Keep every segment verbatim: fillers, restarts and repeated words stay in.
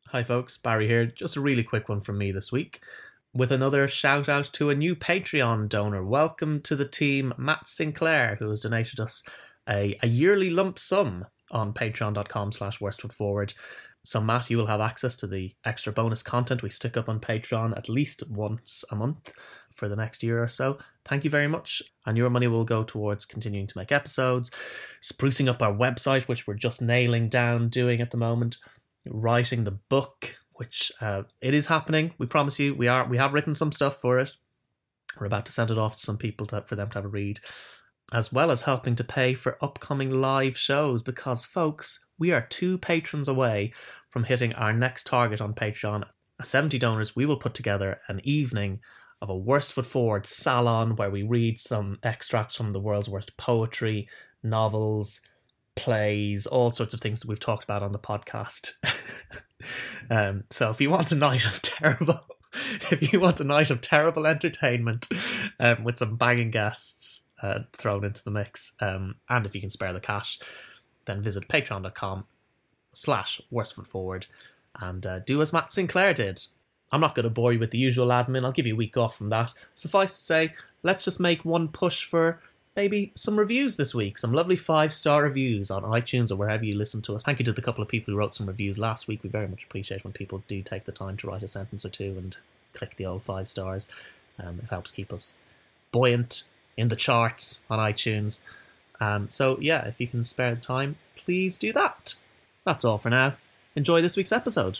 Hi folks, Barry here. Just a really quick one from me this week with another shout out to a new Patreon donor. Welcome to the team, Matt Sinclair, who has donated us a, a yearly lump sum on patreon.com slash worstfootforward. So Matt, you will have access to the extra bonus content we stick up on Patreon at least once a month for the next year or so. Thank you very much. And your money will go towards continuing to make episodes, sprucing up our website, which we're just nailing down doing at the moment, writing the book, which uh, it is happening. We promise you, we are. We have written some stuff for it. We're about to send it off to some people to, for them to have a read, as well as helping to pay for upcoming live shows, because, folks, we are two patrons away from hitting our next target on Patreon. At seventy donors, we will put together an evening of a Worst Foot Forward salon where we read some extracts from the world's worst poetry, novels, plays, all sorts of things that we've talked about on the podcast. um, so if you want a night of terrible, if you want a night of terrible entertainment um, with some banging guests uh, thrown into the mix, um, and if you can spare the cash, then visit patreon.com slash worstfootforward and uh, do as Matt Sinclair did. I'm not going to bore you with the usual admin. I'll give you a week off from that. Suffice to say, let's just make one push for maybe some reviews this week, some lovely five-star reviews on iTunes or wherever you listen to us. Thank you to the couple of people who wrote some reviews last week. We very much appreciate when people do take the time to write a sentence or two and click the old five stars. Um, it helps keep us buoyant in the charts on iTunes. Um, so yeah, if you can spare the time, please do that. That's all for now. Enjoy this week's episode.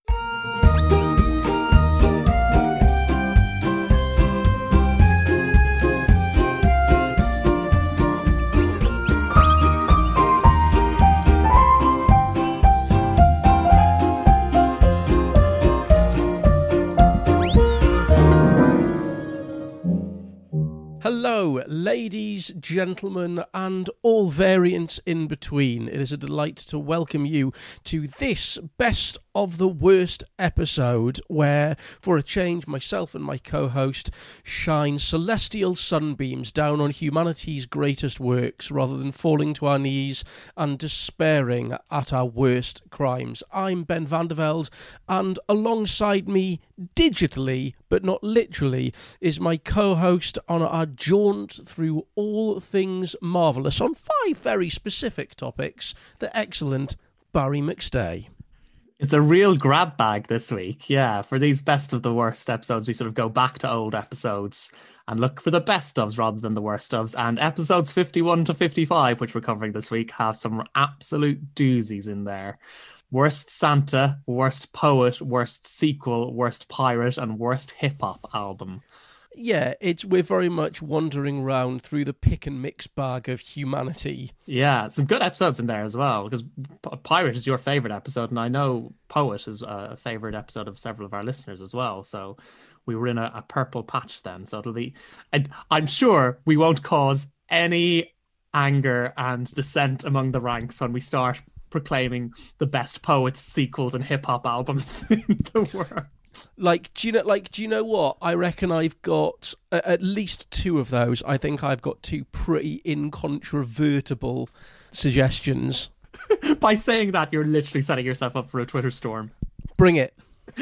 Hello, ladies, gentlemen, and all variants in between. It is a delight to welcome you to this Best of the Worst episode, where, for a change, myself and my co-host shine celestial sunbeams down on humanity's greatest works rather than falling to our knees and despairing at our worst crimes. I'm Ben Vanderveld, and alongside me, digitally, but not literally, is my co-host on our jaunt through all things marvellous on five very specific topics, the excellent Barry McStay. It's a real grab bag this week, yeah. For these Best of the Worst episodes, we sort of go back to old episodes and look for the best ofs rather than the worst ofs. And episodes fifty-one to fifty-five, which we're covering this week, have some absolute doozies in there. Worst Santa, worst poet, worst sequel, worst pirate, and worst hip-hop album. Yeah, it's we're very much wandering around through the pick and mix bag of humanity. Yeah, some good episodes in there as well, because P- Pirate is your favourite episode, and I know Poet is a favourite episode of several of our listeners as well, so we were in a, a purple patch then, so it'll be... I, I'm sure we won't cause any anger and dissent among the ranks when we start proclaiming the best poets, sequels, and hip-hop albums in the world. Like, do you know? Like, do you know what? I reckon I've got uh, at least two of those. I think I've got two pretty incontrovertible suggestions. By saying that, you're literally setting yourself up for a Twitter storm. Bring it.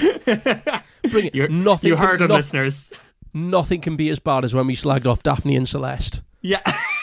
Bring it. You're, nothing you heard can, it, no, listeners. Nothing can be as bad as when we slagged off Daphne and Celeste. Yeah.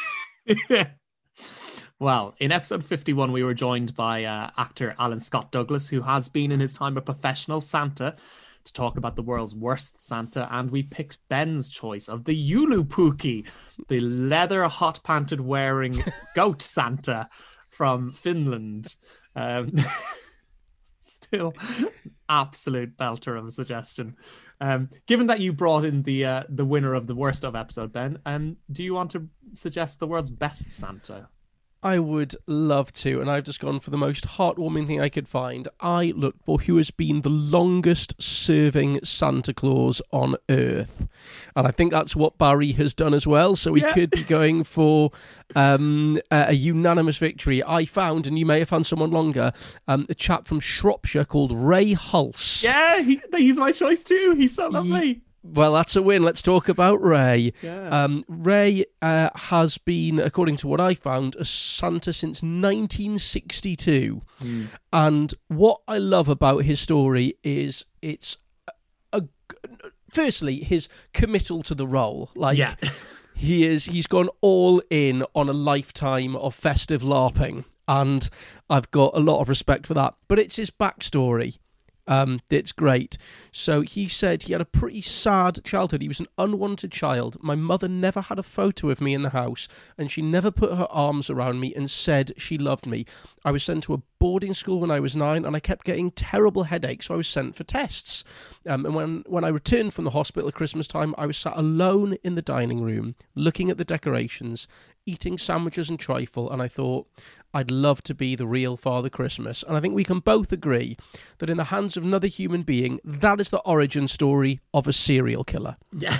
Well, in episode fifty-one, we were joined by uh, actor Alan Scott Douglas, who has been in his time a professional Santa, to talk about the world's worst Santa, and we picked Ben's choice of the Joulupukki, the leather hot panted wearing goat Santa from Finland. Um, still, absolute belter of a suggestion. Um, given that you brought in the uh, the winner of the worst of episode, Ben, um, do you want to suggest the world's best Santa? I would love to, and I've just gone for the most heartwarming thing I could find. I looked for who has been the longest serving Santa Claus on Earth. And I think that's what Barry has done as well, so we yeah. could be going for um, a, a unanimous victory. I found, and you may have found someone longer, um, a chap from Shropshire called Ray Hulse. Yeah, he, he's my choice too. He's so lovely. He, Well, that's a win. Let's talk about Ray. Yeah. Um, Ray uh, has been, according to what I found, a Santa since nineteen sixty-two. Mm. And what I love about his story is it's, a, a, firstly, his committal to the role. Like, Yeah. he is, he's gone all in on a lifetime of festive LARPing. And I've got a lot of respect for that. But it's his backstory. Um, it's great. So he said he had a pretty sad childhood. He was an unwanted child. My mother never had a photo of me in the house, and she never put her arms around me and said she loved me. I was sent to a boarding school when I was nine, and I kept getting terrible headaches, so I was sent for tests. Um, and when, when I returned from the hospital at Christmas time, I was sat alone in the dining room, looking at the decorations, eating sandwiches and trifle, and I thought, I'd love to be the real Father Christmas. And I think we can both agree that in the hands of another human being, that is the origin story of a serial killer. Yeah.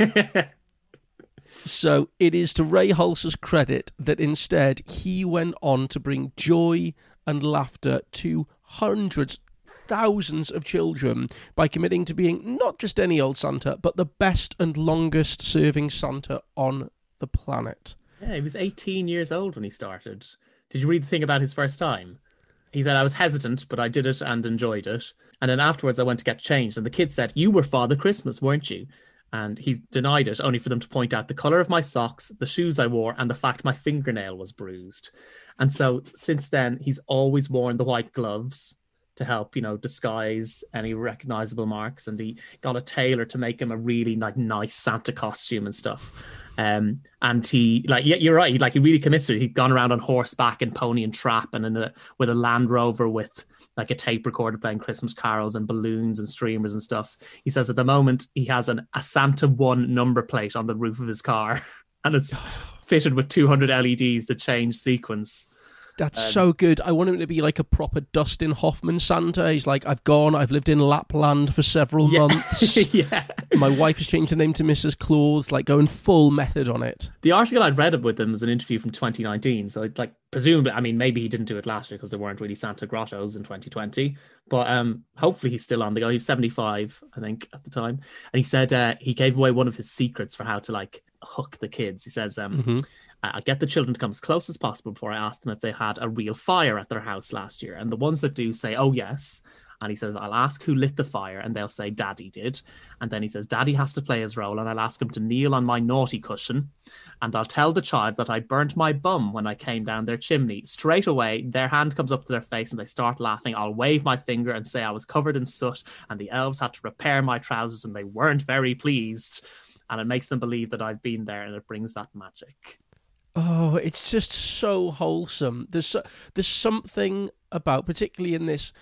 So it is to Ray Halser's credit that instead he went on to bring joy and laughter to hundreds, thousands of children by committing to being not just any old Santa, but the best and longest serving Santa on the planet. Yeah, he was eighteen years old when he started. Did you read the thing about his first time? He said, I was hesitant, but I did it and enjoyed it. And then afterwards I went to get changed. And the kid said, you were Father Christmas, weren't you? And he denied it, only for them to point out the colour of my socks, the shoes I wore, and the fact my fingernail was bruised. And so since then, he's always worn the white gloves to help, you know, disguise any recognisable marks. And he got a tailor to make him a really like nice Santa costume and stuff. Um, and he, like, yeah, you're right. Like, he really commits to it. He'd gone around on horseback and pony and trap, and in a with a Land Rover with like a tape recorder playing Christmas carols and balloons and streamers and stuff. He says at the moment he has an a Santa One number plate on the roof of his car, and it's fitted with two hundred L E Ds to change sequence. That's Um, so good. I want him to be like a proper Dustin Hoffman Santa. He's like, I've gone, I've lived in Lapland for several Yeah. months. Yeah. My wife has changed her name to Missus Claus, like going full method on it. The article I'd read with him was an interview from twenty nineteen. So, like, presumably, I mean, maybe he didn't do it last year because there weren't really Santa grottos in twenty twenty. But um, hopefully he's still on the go. He was seventy-five, I think, at the time. And he said uh, he gave away one of his secrets for how to, like, hook the kids. He says, um, Mm-hmm. I get the children to come as close as possible before I ask them if they had a real fire at their house last year. And the ones that do say, oh, yes. And he says, I'll ask who lit the fire, and they'll say, Daddy did. And then he says, Daddy has to play his role, and I'll ask him to kneel on my naughty cushion. And I'll tell the child that I burnt my bum when I came down their chimney. Straight away, their hand comes up to their face, and they start laughing. I'll wave my finger and say I was covered in soot, and the elves had to repair my trousers, and they weren't very pleased. And it makes them believe that I've been there, and it brings that magic. Oh, it's just so wholesome. There's so, there's something about, particularly in this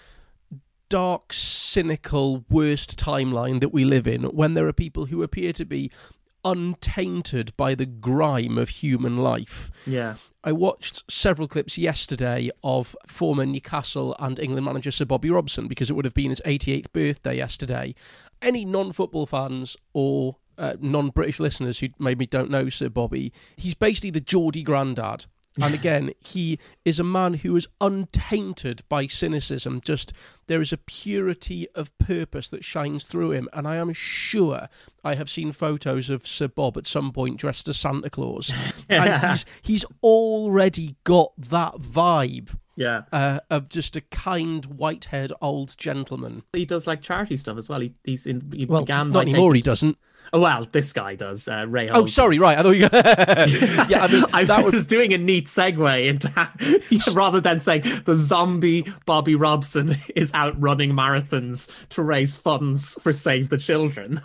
dark, cynical, worst timeline that we live in, when there are people who appear to be untainted by the grime of human life. Yeah. I watched several clips yesterday of former Newcastle and England manager Sir Bobby Robson, because it would have been his eighty-eighth birthday yesterday. Any non-football fans or uh, non-British listeners who maybe don't know Sir Bobby, he's basically the Geordie granddad. And again, he is a man who is untainted by cynicism. Just, there is a purity of purpose that shines through him. And I am sure I have seen photos of Sir Bob at some point dressed as Santa Claus. And he's, he's already got that vibe. Yeah. Uh, of just a kind, white-haired old gentleman. He does like charity stuff as well. He he's in. He Well, began not by anymore, taking... he doesn't. Oh, well, this guy does. Uh, Ray. Oh, Holmes sorry, does. right. I thought you. Yeah, I mean, I that would. was doing a neat segue into rather than saying the zombie Bobby Robson is out running marathons to raise funds for Save the Children.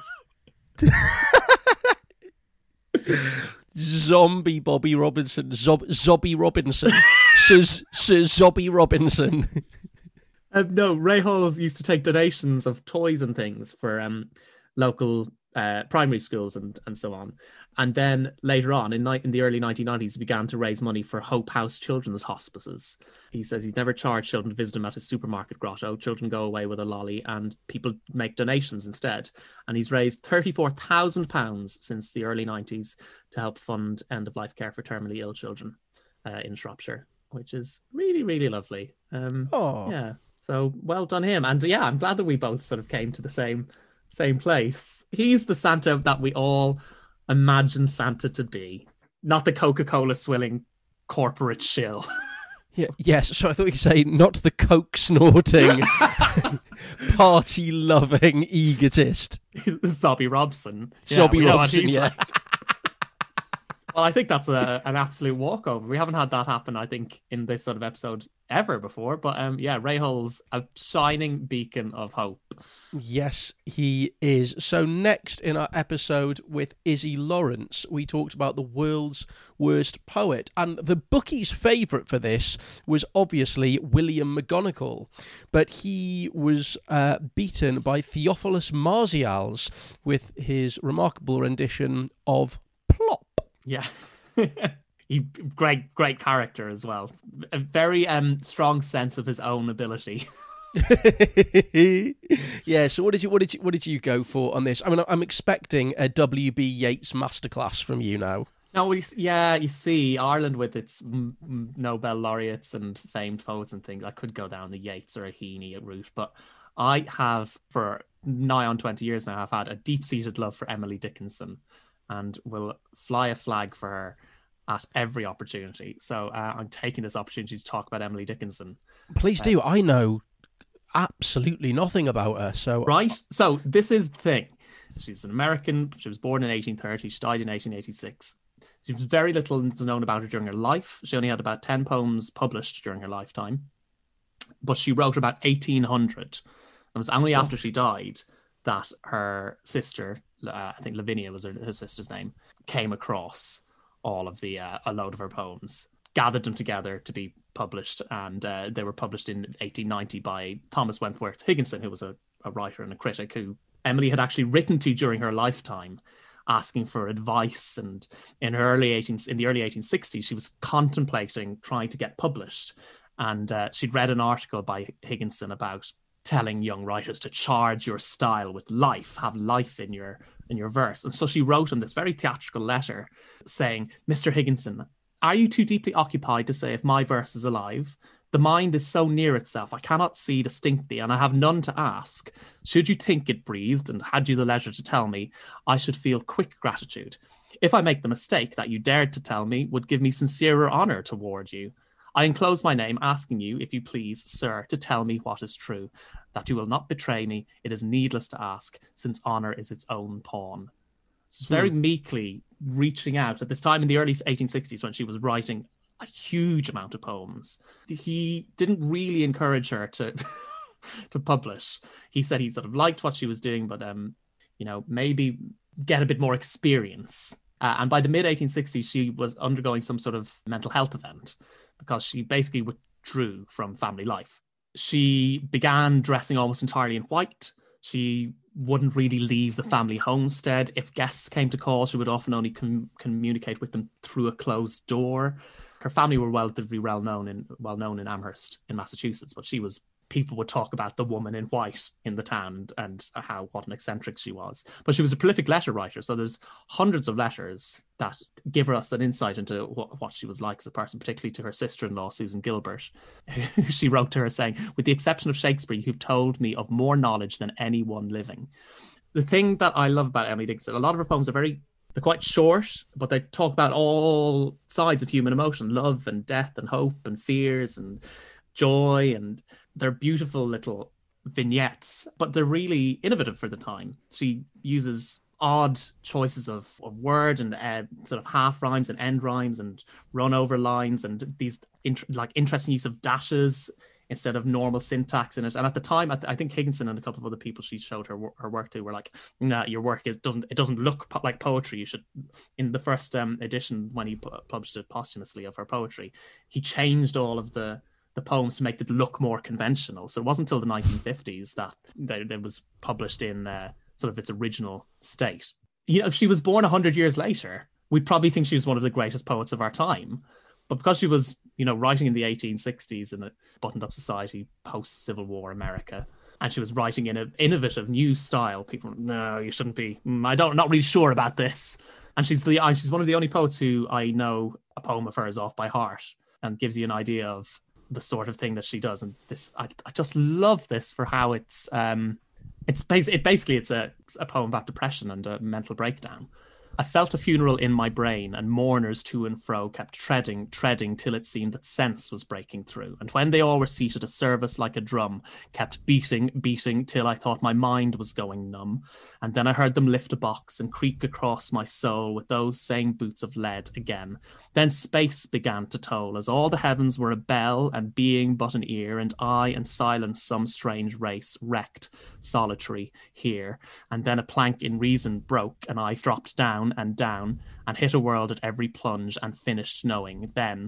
Zombie Bobby Robinson, Zob- Zobby Robinson, Sir, Sir Zobby Robinson. Uh, no, Ray Halls used to take donations of toys and things for um, local uh, primary schools and, and so on. And then later on, in, ni- in the early nineteen nineties, he began to raise money for Hope House Children's Hospices. He says he's never charged children to visit him at his supermarket grotto. Children go away with a lolly and people make donations instead. And he's raised thirty-four thousand pounds since the early nineties to help fund end-of-life care for terminally ill children uh, in Shropshire, which is really, really lovely. Um, Oh. Yeah. So well done him. And yeah, I'm glad that we both sort of came to the same same place. He's the Santa that we all imagine Santa to be, not the Coca-Cola swilling corporate shill. Yeah, yes, so I thought you could say not the coke snorting, party loving egotist. Zobby Robson. Zobby yeah, Robson, yeah. Like. Well, I think that's a, an absolute walkover. We haven't had that happen, I think, in this sort of episode ever before. But um, yeah, Ray Hull's a shining beacon of hope. Yes, he is. So next in our episode with Izzy Lawrence, we talked about the world's worst poet. And the bookie's favourite for this was obviously William McGonagall. But he was uh, beaten by Theophilus Martials with his remarkable rendition of Plop. Yeah. he great great character as well. A very um strong sense of his own ability. Yeah, so what did you what did you what did you go for on this? I mean, I'm expecting a W B Yeats masterclass from you now. No, we yeah, you see, Ireland with its m- m- Nobel laureates and famed poets and things, I could go down the Yeats or a Heaney route, but I have for nigh on twenty years now, I've had a deep-seated love for Emily Dickinson, and will fly a flag for her at every opportunity. So uh, I'm taking this opportunity to talk about Emily Dickinson. Please do. Uh, I know absolutely nothing about her. So right. So this is the thing. She's an American. She was born in eighteen thirty. She died in eighteen eighty-six. She was very little known about her during her life. She only had about ten poems published during her lifetime. But she wrote about eighteen hundred. It was only after she died that her sister, uh, I think Lavinia was her, her sister's name, came across all of the, uh, a load of her poems, gathered them together to be published, and uh, they were published in eighteen ninety by Thomas Wentworth Higginson, who was a, a writer and a critic who Emily had actually written to during her lifetime, asking for advice. And in her early eighteen in the early eighteen sixties, she was contemplating trying to get published. And uh, she'd read an article by Higginson about telling young writers to charge your style with life, have life in your in your verse. And so she wrote him this very theatrical letter saying, Mister Higginson, are you too deeply occupied to say if my verse is alive? The mind is so near itself, I cannot see distinctly, and I have none to ask. Should you think it breathed, and had you the leisure to tell me, I should feel quick gratitude. If I make the mistake that you dared to tell me would give me sincerer honour toward you. I enclose my name, asking you, if you please, sir, to tell me what is true, that you will not betray me. It is needless to ask, since honour is its own pawn. So very hmm. meekly reaching out at this time in the early eighteen sixties when she was writing a huge amount of poems. He didn't really encourage her to to publish. He said he sort of liked what she was doing, but um, you know, maybe get a bit more experience. Uh, and by the mid eighteen sixties, she was undergoing some sort of mental health event, because she basically withdrew from family life. She began dressing almost entirely in white. She wouldn't really leave the family homestead. If guests came to call, she would often only com- communicate with them through a closed door. Her family were relatively well known in well known in Amherst in Massachusetts, but she was people would talk about the woman in white in the town and, and how what an eccentric she was. But she was a prolific letter writer, so there's hundreds of letters that give us an insight into what, what she was like as a person, particularly to her sister-in-law, Susan Gilbert. She wrote to her saying, with the exception of Shakespeare, you've told me of more knowledge than anyone living. The thing that I love about Emily Dickinson, a lot of her poems are very, they're quite short, but they talk about all sides of human emotion, love and death and hope and fears and joy, and they're beautiful little vignettes, but they're really innovative for the time. She uses odd choices of, of word and uh, sort of half rhymes and end rhymes and run over lines and these int- like interesting use of dashes instead of normal syntax in it. And at the time, I, th- I think Higginson and a couple of other people she showed her her work to were like, "Nah, your work is doesn't it doesn't look po- like poetry. You should." In the first um, edition, when he pu- published it posthumously of her poetry, he changed all of the the poems to make it look more conventional. So it wasn't until the nineteen fifties that it was published in uh, sort of its original state. You know, if she was born one hundred years later, we'd probably think she was one of the greatest poets of our time. But because she was, you know, writing in the eighteen sixties in a buttoned-up society, post-Civil War America, and she was writing in an innovative new style, people were, no, you shouldn't be. I don't, not really sure about this. And she's the she's one of the only poets who I know a poem of hers off by heart, and gives you an idea of the sort of thing that she does. And this, I, I just love this for how it's um, It's bas- it basically it's a, a poem about depression and a mental breakdown. I felt a funeral in my brain, and mourners to and fro kept treading, treading, till it seemed that sense was breaking through. And when they all were seated, a service like a drum kept beating, beating, till I thought my mind was going numb. And then I heard them lift a box and creak across my soul with those same boots of lead again. Then space began to toll, as all the heavens were a bell, and being but an ear, and I and silence some strange race, wrecked, solitary, here. And then a plank in reason broke, and I dropped down and down and hit a world at every plunge and finished knowing then.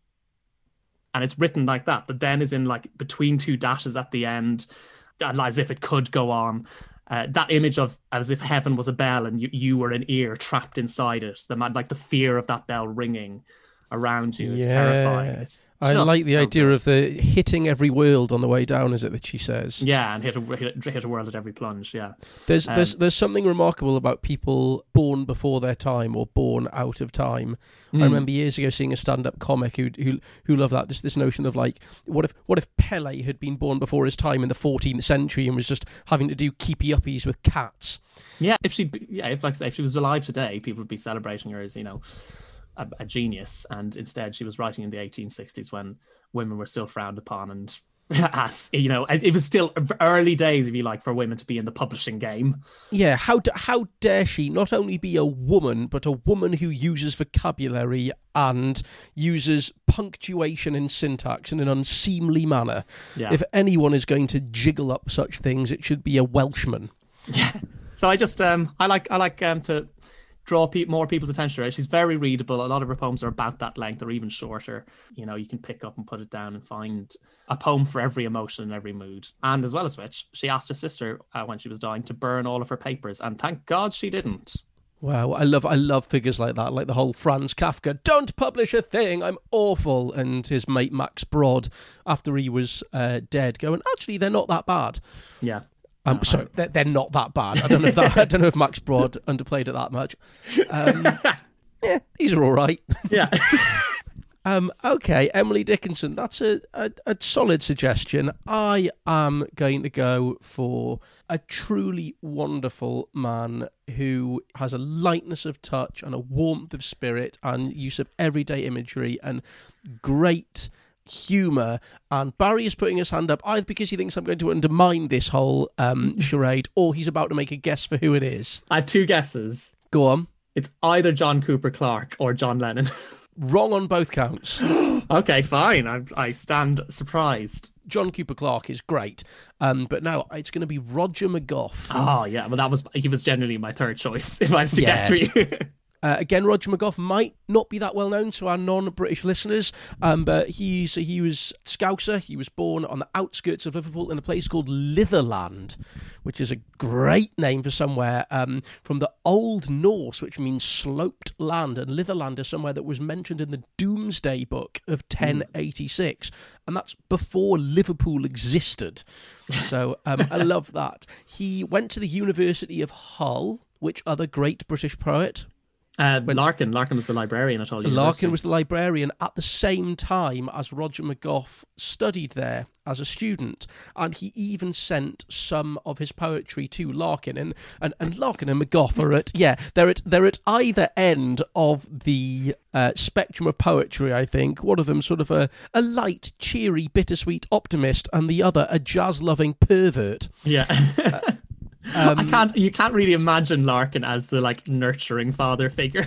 And it's written like that. The then is in like between two dashes at the end, as if it could go on. Uh, that image of as if heaven was a bell and you, you were an ear trapped inside it, the like the fear of that bell ringing around you is yeah. terrifying. It's I like the so idea good. of the hitting every world on the way down, is it that she says? Yeah, and hit a hit, hit a world at every plunge. Yeah, there's um, there's there's something remarkable about people born before their time or born out of time. Mm. I remember years ago seeing a stand-up comic who who who loved that this this notion of like what if what if Pele had been born before his time in the fourteenth century and was just having to do keepy uppies with cats. Yeah, if she yeah if like I say, if she was alive today, people would be celebrating her as, you know, A, a genius, and instead she was writing in the eighteen sixties when women were still frowned upon, and as you know, it was still early days, if you like, for women to be in the publishing game. Yeah, how d- how dare she not only be a woman, but a woman who uses vocabulary and uses punctuation and syntax in an unseemly manner. Yeah. If anyone is going to jiggle up such things, it should be a Welshman. Yeah. So I just um I like I like um to draw pe- more people's attention to her. She's very readable. A lot of her poems are about that length or even shorter. You know, you can pick up and put it down and find a poem for every emotion and every mood. And as well as which, she asked her sister uh, when she was dying to burn all of her papers, and thank God she didn't. Wow, I love I love figures like that, like the whole Franz Kafka, don't publish a thing, I'm awful, and his mate Max Brod, after he was uh, dead, going, actually, they're not that bad. Yeah. Um, No, sorry, they're, they're not that bad. I don't know if that, I don't know if Max Brod underplayed it that much. Um, yeah, these are all right. Yeah. um, okay, Emily Dickinson. That's a, a, a solid suggestion. I am going to go for a truly wonderful man who has a lightness of touch and a warmth of spirit and use of everyday imagery and great humour. And Barry is putting his hand up either because he thinks I'm going to undermine this whole um, charade, or he's about to make a guess for who it is. I have two guesses. Go on. It's either John Cooper Clarke or John Lennon. Wrong on both counts. Okay, fine. I, I stand surprised. John Cooper Clarke is great, um, but now it's going to be Roger McGough. Oh, yeah. Well, that was he was generally my third choice if I was to Yeah. guess for you. Uh, again, Roger McGough might not be that well known to our non-British listeners, um, but he's he was Scouser. He was born on the outskirts of Liverpool in a place called Litherland, which is a great name for somewhere um, from the Old Norse, which means sloped land. And Litherland is somewhere that was mentioned in the Doomsday Book of ten eighty-six, and that's before Liverpool existed. So um, I love that. He went to the University of Hull. Which other great British poet? Uh, Larkin. Larkin was the librarian at all. Larkin was the librarian at the same time as Roger McGough studied there as a student, and he even sent some of his poetry to Larkin. And, and, and Larkin and McGough are at yeah, they're at they're at either end of the uh, spectrum of poetry. I think one of them sort of a, a light, cheery, bittersweet optimist, and the other a jazz-loving pervert. Yeah. uh, Um, I can't. You can't really imagine Larkin as the like nurturing father figure.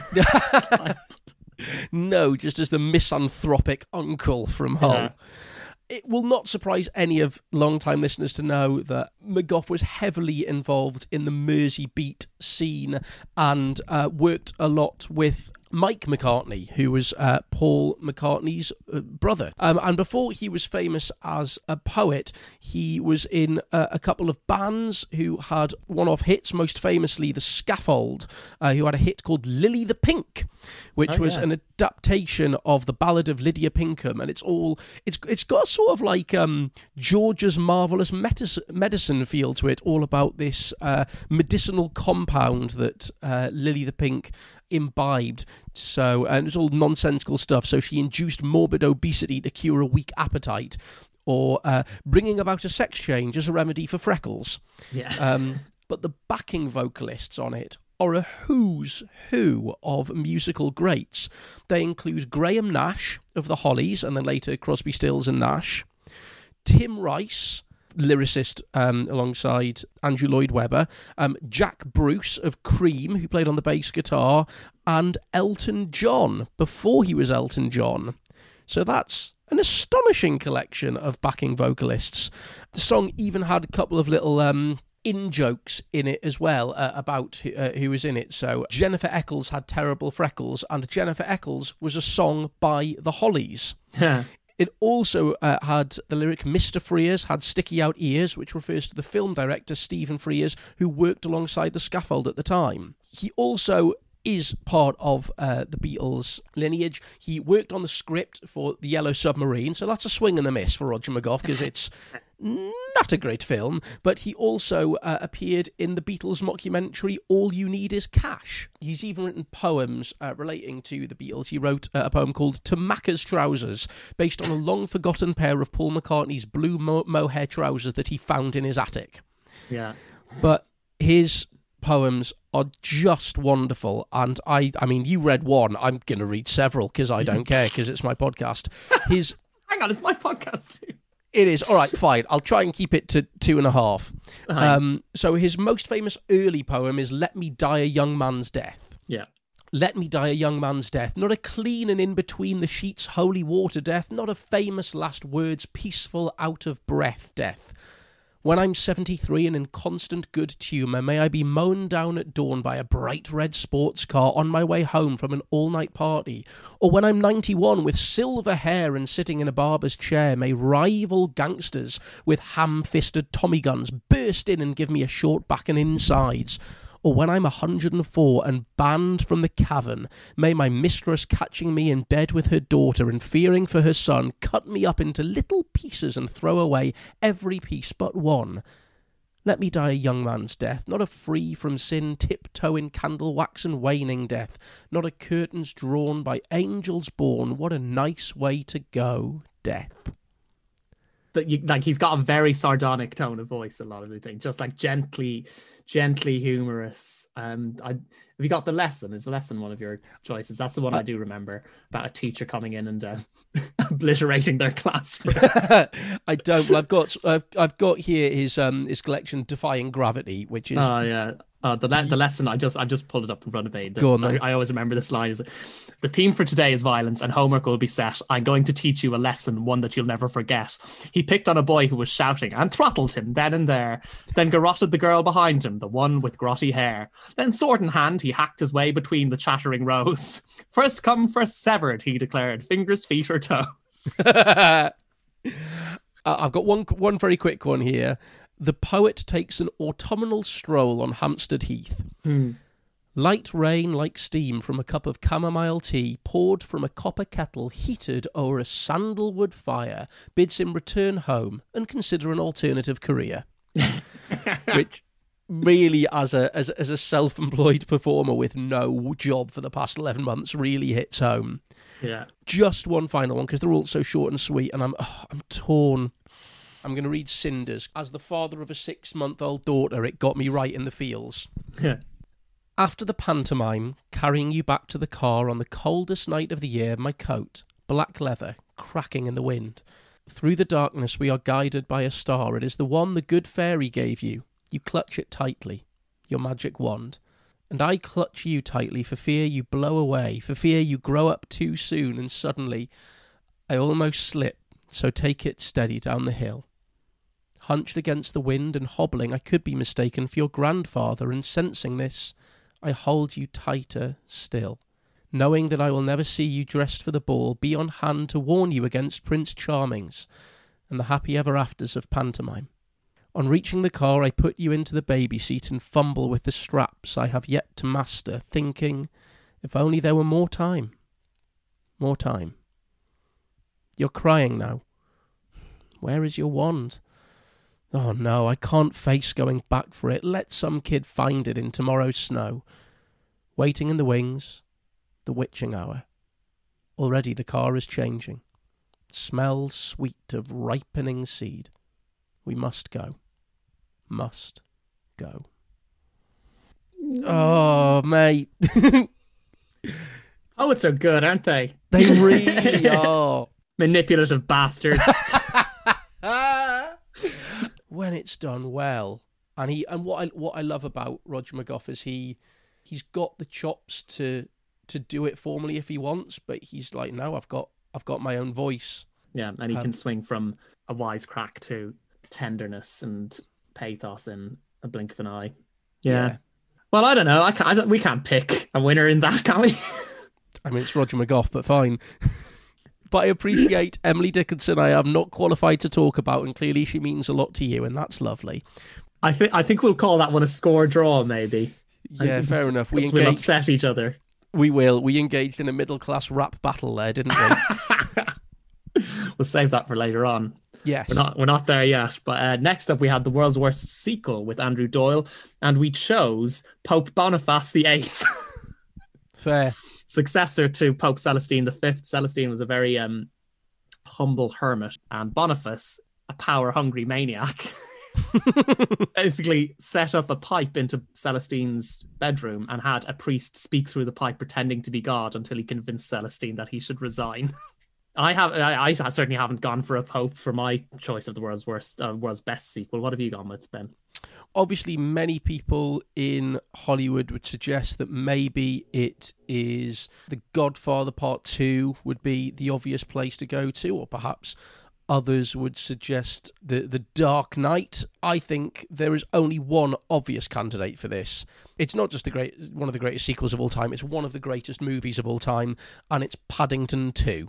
No, just as the misanthropic uncle from Hull. Yeah. It will not surprise any of long-time listeners to know that McGough was heavily involved in the Mersey beat scene and uh, worked a lot with Mike McCartney, who was uh, Paul McCartney's uh, brother. Um, and before he was famous as a poet, he was in uh, a couple of bands who had one-off hits, most famously The Scaffold, uh, who had a hit called Lily the Pink, which Oh, was yeah. an adaptation of the Ballad of Lydia Pinkham. And it's all, it's it's got sort of like um, George's Marvellous Medicine, medicine feel to it, all about this uh, medicinal compound that uh, Lily the Pink imbibed. So, and it's all nonsensical stuff. So she induced morbid obesity to cure a weak appetite. or uh, bringing about a sex change as a remedy for freckles. Yeah. Um, but the backing vocalists on it are a who's who of musical greats. They include Graham Nash of the Hollies and then later Crosby, Stills and Nash, Tim Rice, lyricist um, alongside Andrew Lloyd Webber, um, Jack Bruce of Cream, who played on the bass guitar, and Elton John, before he was Elton John. So that's an astonishing collection of backing vocalists. The song even had a couple of little um, in-jokes in it as well uh, about uh, who was in it. So Jennifer Eccles had terrible freckles, and Jennifer Eccles was a song by the Hollies. It also uh, had the lyric Mister Frears had sticky out ears, which refers to the film director Stephen Frears, who worked alongside the scaffold at the time. He also is part of uh, the Beatles lineage. He worked on the script for The Yellow Submarine, so that's a swing and a miss for Roger McGough, because it's not a great film, but he also uh, appeared in the Beatles mockumentary All You Need Is Cash. He's even written poems uh, relating to the Beatles. He wrote uh, a poem called To Macca's Trousers, based on a long-forgotten pair of Paul McCartney's blue mo- mohair trousers that he found in his attic. Yeah. But his poems are just wonderful, and I I mean, you read one, I'm going to read several, because I don't care, because it's my podcast. His Hang on, it's my podcast too. It is. All right, fine. I'll try and keep it to two and a half. Um, so his most famous early poem is Let Me Die a Young Man's Death. Yeah. Let me die a young man's death, not a clean and in between the sheets holy water death, not a famous last words peaceful out of breath death. When I'm seventy-three and in constant good tumour, may I be mown down at dawn by a bright red sports car on my way home from an all-night party. Or when I'm ninety-one with silver hair and sitting in a barber's chair, may rival gangsters with ham-fisted Tommy guns burst in and give me a short back and insides. Or when I'm one hundred and four and banned from the cavern, may my mistress catching me in bed with her daughter and fearing for her son cut me up into little pieces and throw away every piece but one. Let me die a young man's death, not a free from sin tiptoeing candle wax and waning death, not a curtains drawn by angels born. What a nice way to go, death. That you, like he's got a very sardonic tone of voice, a lot of the things, just like gently gently humorous. Um I have you got The Lesson? Is The Lesson one of your choices? That's the one uh, I do remember, about a teacher coming in and uh, obliterating their class. I don't. Well, I've got I've, I've got here his um his collection Defying Gravity, which is oh yeah uh, the le- the lesson. I just I just pulled it up in front of me. This, Go on, I, I always remember this line: is the theme for today is violence, and homework will be set. I'm going to teach you a lesson, one that you'll never forget. He picked on a boy who was shouting and throttled him then and there. Then garroted the girl behind him, the one with grotty hair. Then sword in hand, he hacked his way between the chattering rows. First come, first severed, he declared. Fingers, feet, or toes. uh, I've got one one very quick one here. The poet takes an autumnal stroll on Hampstead Heath. Hmm. Light rain like steam from a cup of chamomile tea poured from a copper kettle heated o'er a sandalwood fire bids him return home and consider an alternative career. Which really, as a as, as a self-employed performer with no job for the past eleven months, really hits home. Yeah. Just one final one, because they're all so short and sweet, and I'm oh, I'm torn. I'm going to read Cinders. As the father of a six-month-old daughter, it got me right in the feels. After the pantomime, carrying you back to the car on the coldest night of the year, my coat, black leather, cracking in the wind. Through the darkness we are guided by a star. It is the one the good fairy gave you. You clutch it tightly, your magic wand. And I clutch you tightly for fear you blow away, for fear you grow up too soon, and suddenly I almost slip, so take it steady down the hill. Hunched against the wind and hobbling, I could be mistaken for your grandfather, and sensing this, I hold you tighter still, knowing that I will never see you dressed for the ball, be on hand to warn you against Prince Charmings and the happy ever afters of pantomime. On reaching the car, I put you into the baby seat and fumble with the straps I have yet to master, thinking, if only there were more time. More time. You're crying now. Where is your wand? Oh no, I can't face going back for it. Let some kid find it in tomorrow's snow. Waiting in the wings, the witching hour. Already the car is changing. smells sweet of ripening seed. We must go. Must go. Oh, mate. Poets are good, aren't they? They really are. Manipulative bastards. When it's done well. And he and what I what I love about Roger McGough is he he's got the chops to to do it formally if he wants, but he's like, no, I've got I've got my own voice. Yeah, and he Um, can swing from a wisecrack to tenderness and pathos in a blink of an eye. Yeah. Yeah. Well, I don't know. I can't, I don't, we can't pick a winner in that, can we? I mean, it's Roger McGough, but fine. But I appreciate Emily Dickinson. I am not qualified to talk about, and clearly she means a lot to you, and that's lovely. I think I think we'll call that one a score draw, maybe. Yeah, I- fair enough. We We'll engaged. upset each other. We will. We engaged in a middle class rap battle there, didn't we? We'll save that for later on. Yes. We're not we're not there yet. But uh, next up, we had The World's Worst Sequel with Andrew Doyle, and we chose Pope Boniface the Eighth, Fair. successor to Pope Celestine the Fifth. Celestine was a very um, humble hermit, and Boniface, a power-hungry maniac, basically set up a pipe into Celestine's bedroom and had a priest speak through the pipe pretending to be God until he convinced Celestine that he should resign. I have, I, I certainly haven't gone for a pope for my choice of the world's worst, uh, world's best sequel. What have you gone with, Ben? Obviously, many people in Hollywood would suggest that maybe it is The Godfather Part two would be the obvious place to go to, or perhaps others would suggest the, the Dark Knight. I think there is only one obvious candidate for this. It's not just the great one of the greatest sequels of all time, it's one of the greatest movies of all time, and it's Paddington two.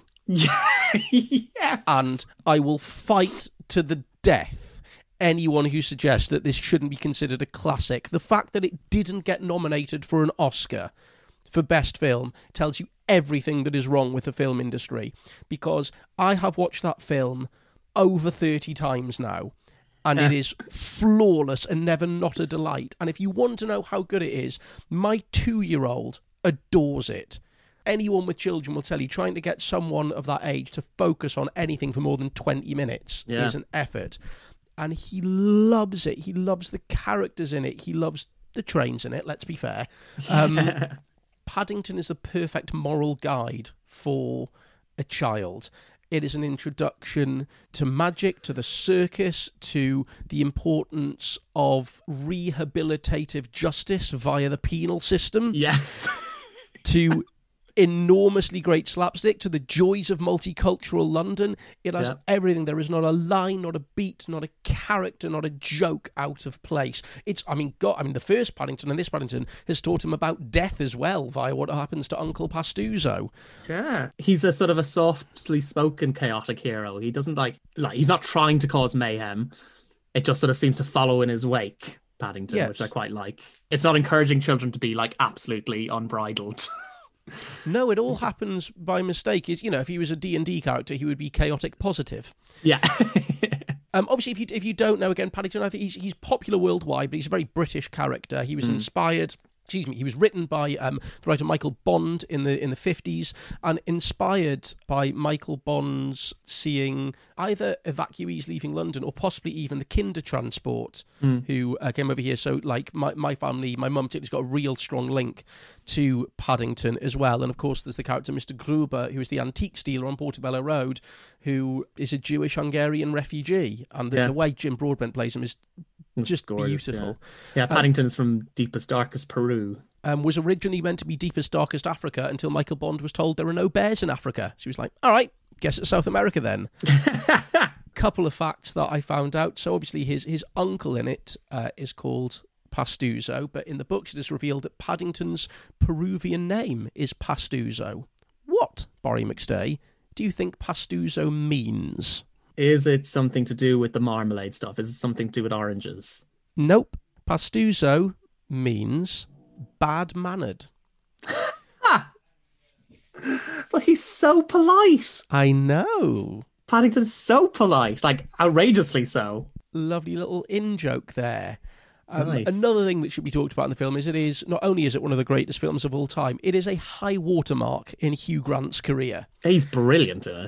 Yes. And I will fight to the death anyone who suggests that this shouldn't be considered a classic. The fact that it didn't get nominated for an Oscar for Best Film tells you everything that is wrong with the film industry, because I have watched that film over thirty times now, and Yeah. it is flawless and never not a delight. And if you want to know how good it is, my two-year-old adores it. Anyone with children will tell you trying to get someone of that age to focus on anything for more than twenty minutes Yeah. is an effort. And he loves it. He loves the characters in it. He loves the trains in it, let's be fair. Um, Paddington is the perfect moral guide for a child. It is an introduction to magic, to the circus, to the importance of rehabilitative justice via the penal system, Yes. to enormously great slapstick, to the joys of multicultural London. It has Yeah. everything. There is not a line, not a beat, not a character, not a joke out of place. It's, I mean, God, I mean, the first Paddington and this Paddington has taught him about death as well via what happens to Uncle Pastuzo. Yeah. He's a sort of a softly spoken chaotic hero. He doesn't like, like he's not trying to cause mayhem. It just sort of seems to follow in his wake, Paddington, Yes. which I quite like. It's not encouraging children to be like absolutely unbridled. No, it all happens by mistake. Is, you know, if he was a D and D character, he would be chaotic positive. Yeah. Um, obviously, if you if you don't know, again, Paddington, I think he's he's popular worldwide, but he's a very British character. He was inspired. Excuse me. He was written by um, the writer Michael Bond in the in the fifties, and inspired by Michael Bond's seeing either evacuees leaving London or possibly even the Kindertransport who uh, came over here. So, like my my family, my mum particularly's got a real strong link to Paddington as well. And of course, there's the character Mister Gruber, who is the antique dealer on Portobello Road, who is a Jewish Hungarian refugee, and the, Yeah. the way Jim Broadbent plays him is It's just gorgeous, beautiful. Yeah, Paddington's from deepest, darkest Peru. Um, was originally meant to be deepest, darkest Africa until Michael Bond was told there are no bears in Africa. So he was like, all right, guess it's South America then. Couple of facts that I found out. So obviously his, his uncle in it uh, is called Pastuzo, but in the books it is revealed that Paddington's Peruvian name is Pastuzo. What, Barry McStay, do you think Pastuzo means? Is it something to do with the marmalade stuff? Is it something to do with oranges? Nope. Pastuzo means bad-mannered. But he's so polite. I know. Paddington's so polite, like outrageously so. Lovely little in-joke there. Um, Nice. Another thing that should be talked about in the film is it is, not only is it one of the greatest films of all time, it is a high watermark in Hugh Grant's career. He's brilliant in it.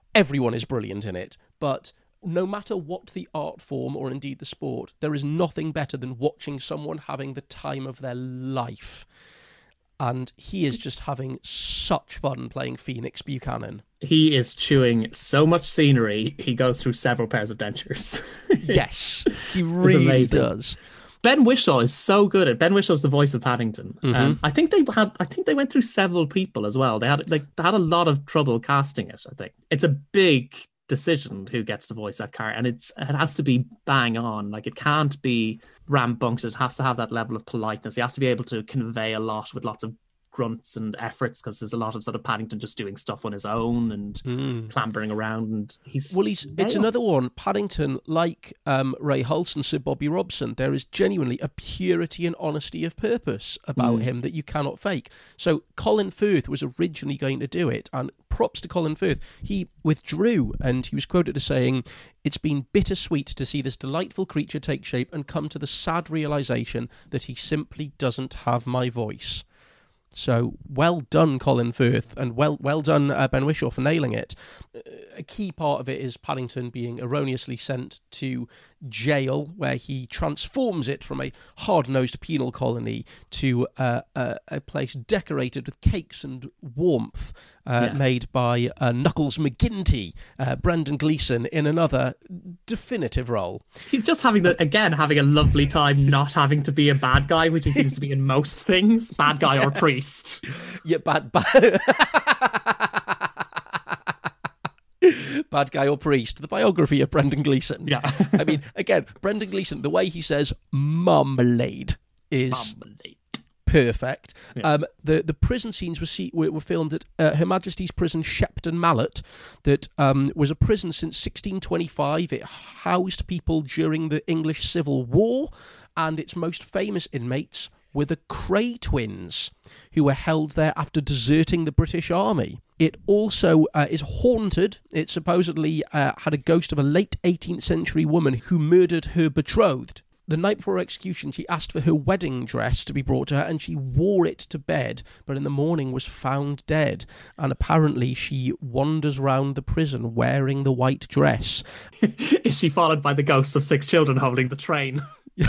everyone is brilliant in it, but no matter what the art form or indeed the sport, there is nothing better than watching someone having the time of their life. And he is just having such fun playing Phoenix Buchanan. He is chewing so much scenery, he goes through several pairs of dentures. Yes, he really does. Ben Whishaw is so good at Ben Wishaw's the voice of Paddington. Mm-hmm. Um, I think they had. I think they went through several people as well. They had like they had a lot of trouble casting it. I think it's a big decision who gets to voice that character, and it's it has to be bang on. Like it can't be rambunctious. It has to have that level of politeness. He has to be able to convey a lot with lots of grunts and efforts, because there's a lot of sort of Paddington just doing stuff on his own and mm. clambering around, and he's well he's it's another one. Paddington, like um Ray Hulse and Sir Bobby Robson, there is genuinely a purity and honesty of purpose about mm. him that you cannot fake. So Colin Firth was originally going to do it, and props to Colin Firth, he withdrew, and he was quoted as saying, "It's been bittersweet to see this delightful creature take shape and come to the sad realization that he simply doesn't have my voice." So well done, Colin Firth, and well well done, uh, Ben Whishaw, for nailing it. A key part of it is Paddington being erroneously sent to jail, where he transforms it from a hard-nosed penal colony to uh, a, a place decorated with cakes and warmth, uh, yes. made by uh, Knuckles McGinty, uh, Brendan Gleeson, in another definitive role. He's just having the again having a lovely time, not having to be a bad guy, which he seems to be in most things. Bad guy or priest. Yeah, bad bad. Bad Guy or Priest, the biography of Brendan Gleeson. Yeah. I mean, again, Brendan Gleeson, the way he says marmalade is marmalade. Perfect. Yeah. Um, the, the prison scenes were, see, were, were filmed at uh, Her Majesty's Prison Shepton Mallet, that um, was a prison since sixteen twenty-five. It housed people during the English Civil War, and its most famous inmates were the Cray twins, who were held there after deserting the British Army. It also uh, is haunted. It supposedly uh, had a ghost of a late eighteenth century woman who murdered her betrothed. The night before her execution, she asked for her wedding dress to be brought to her, and she wore it to bed, but in the morning was found dead. And apparently she wanders round the prison wearing the white dress. Is she followed by the ghosts of six children holding the train?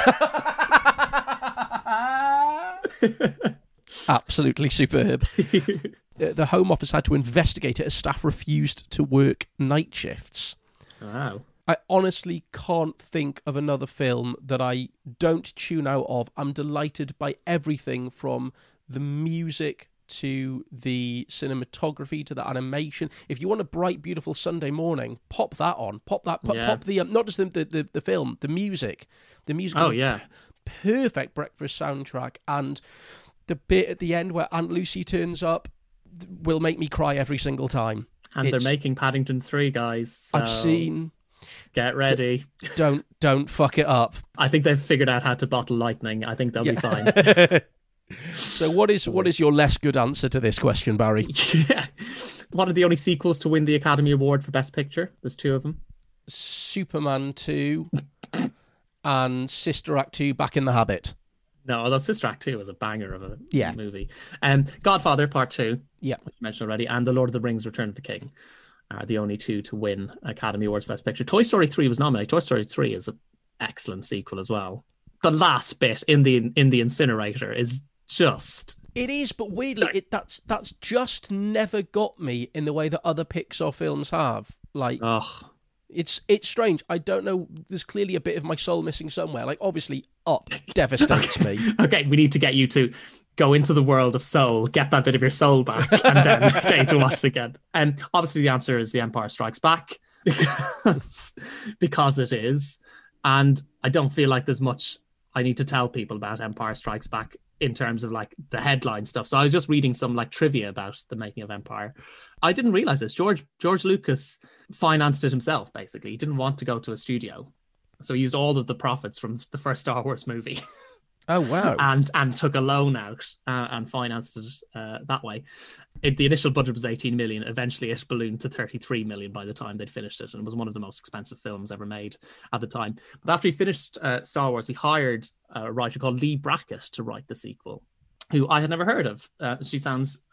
Absolutely superb. The Home Office had to investigate it as staff refused to work night shifts. Wow. I honestly can't think of another film that I don't tune out of. I'm delighted by everything from the music to the cinematography to the animation. If you want a bright, beautiful Sunday morning, pop that on. Pop that. Pop, yeah. pop the um, not just the, the the film, the music. The music. Oh is yeah. Perfect breakfast soundtrack, and the bit at the end where Aunt Lucy turns up will make me cry every single time. And it's, they're making Paddington three, guys. So I've seen. Get ready. D- don't don't fuck it up. I think they've figured out how to bottle lightning. I think they'll yeah. be fine. So what is what is your less good answer to this question, Barry? Yeah. One of the only sequels to win the Academy Award for Best Picture. There's two of them. Superman two and Sister Act two, Back in the Habit. No, although Sister Act two was a banger of a yeah. movie. Um, Godfather Part two, yeah, which you mentioned already, and The Lord of the Rings: Return of the King are the only two to win Academy Awards for Best Picture. Toy Story three was nominated. Toy Story three is an excellent sequel as well. The last bit in the in the incinerator is just... It is, but weirdly, it that's that's just never got me in the way that other Pixar films have. Like, Ugh. it's it's strange. I don't know. There's clearly a bit of my soul missing somewhere. Like, obviously, Up devastates okay. me. Okay, we need to get you to go into the world of Soul, get that bit of your soul back, and then get you to watch it again. And obviously, the answer is The Empire Strikes Back, because because it is. And I don't feel like there's much I need to tell people about Empire Strikes Back in terms of like the headline stuff. So I was just reading some like trivia about the making of Empire. I didn't realize this. George George Lucas financed it himself, basically. He didn't want to go to a studio. So he used all of the profits from the first Star Wars movie. Oh, wow. and and took a loan out uh, and financed it uh, that way. It, the initial budget was eighteen million. Eventually it ballooned to thirty-three million by the time they'd finished it. And it was one of the most expensive films ever made at the time. But after he finished uh, Star Wars, he hired a writer called Lee Brackett to write the sequel, who I had never heard of. Uh, she sounds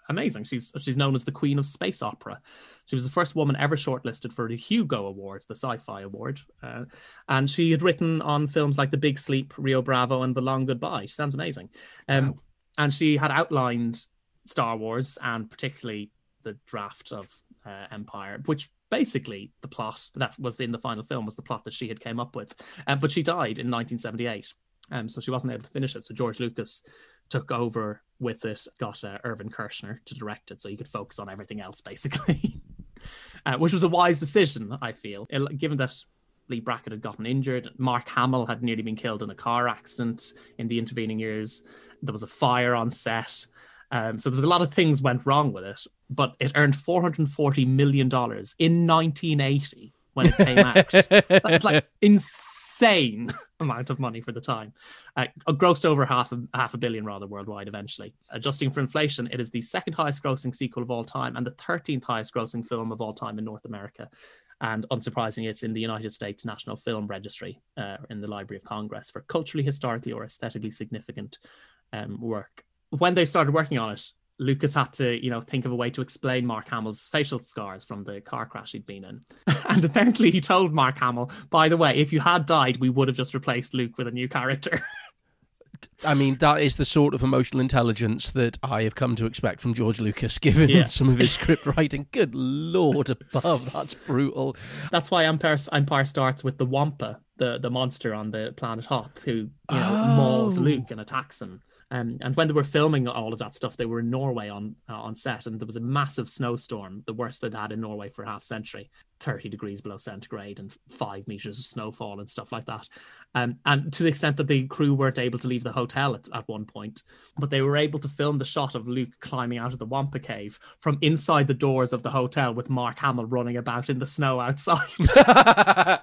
amazing. She's she's known as the Queen of Space Opera. She was the first woman ever shortlisted for the Hugo Award, the Sci-Fi Award. Uh, and she had written on films like The Big Sleep, Rio Bravo, and The Long Goodbye. She sounds amazing. Um, wow. And she had outlined Star Wars, and particularly the draft of uh, Empire, which basically the plot that was in the final film was the plot that she had came up with. Um, but she died in nineteen seventy-eight. Um, so she wasn't able to finish it. So George Lucas took over with it, got uh, Irvin Kershner to direct it so he could focus on everything else, basically, uh, which was a wise decision, I feel, given that Lee Brackett had gotten injured. Mark Hamill had nearly been killed in a car accident in the intervening years. There was a fire on set. Um, so there was a lot of things went wrong with it, but it earned four hundred forty million dollars in nineteen eighty. When it came out. That's like insane amount of money for the time. Uh, grossed over half a, half a billion rather worldwide eventually. Adjusting for inflation, it is the second highest grossing sequel of all time and the thirteenth highest grossing film of all time in North America. And unsurprisingly, it's in the United States National Film Registry uh, in the Library of Congress for culturally, historically, or aesthetically significant um, work. When they started working on it, Lucas had to, you know, think of a way to explain Mark Hamill's facial scars from the car crash he'd been in. And apparently he told Mark Hamill, by the way, if you had died, we would have just replaced Luke with a new character. I mean, that is the sort of emotional intelligence that I have come to expect from George Lucas, given yeah. some of his script writing. Good Lord above, that's brutal. That's why Empire, Empire starts with the Wampa, the, the monster on the planet Hoth, who, you know, oh. mauls Luke and attacks him. Um, and when they were filming all of that stuff, they were in Norway on uh, on set, and there was a massive snowstorm, the worst they'd had in Norway for half a century, thirty degrees below centigrade and five meters of snowfall and stuff like that. Um, and to the extent that the crew weren't able to leave the hotel at, at one point, but they were able to film the shot of Luke climbing out of the Wampa cave from inside the doors of the hotel with Mark Hamill running about in the snow outside.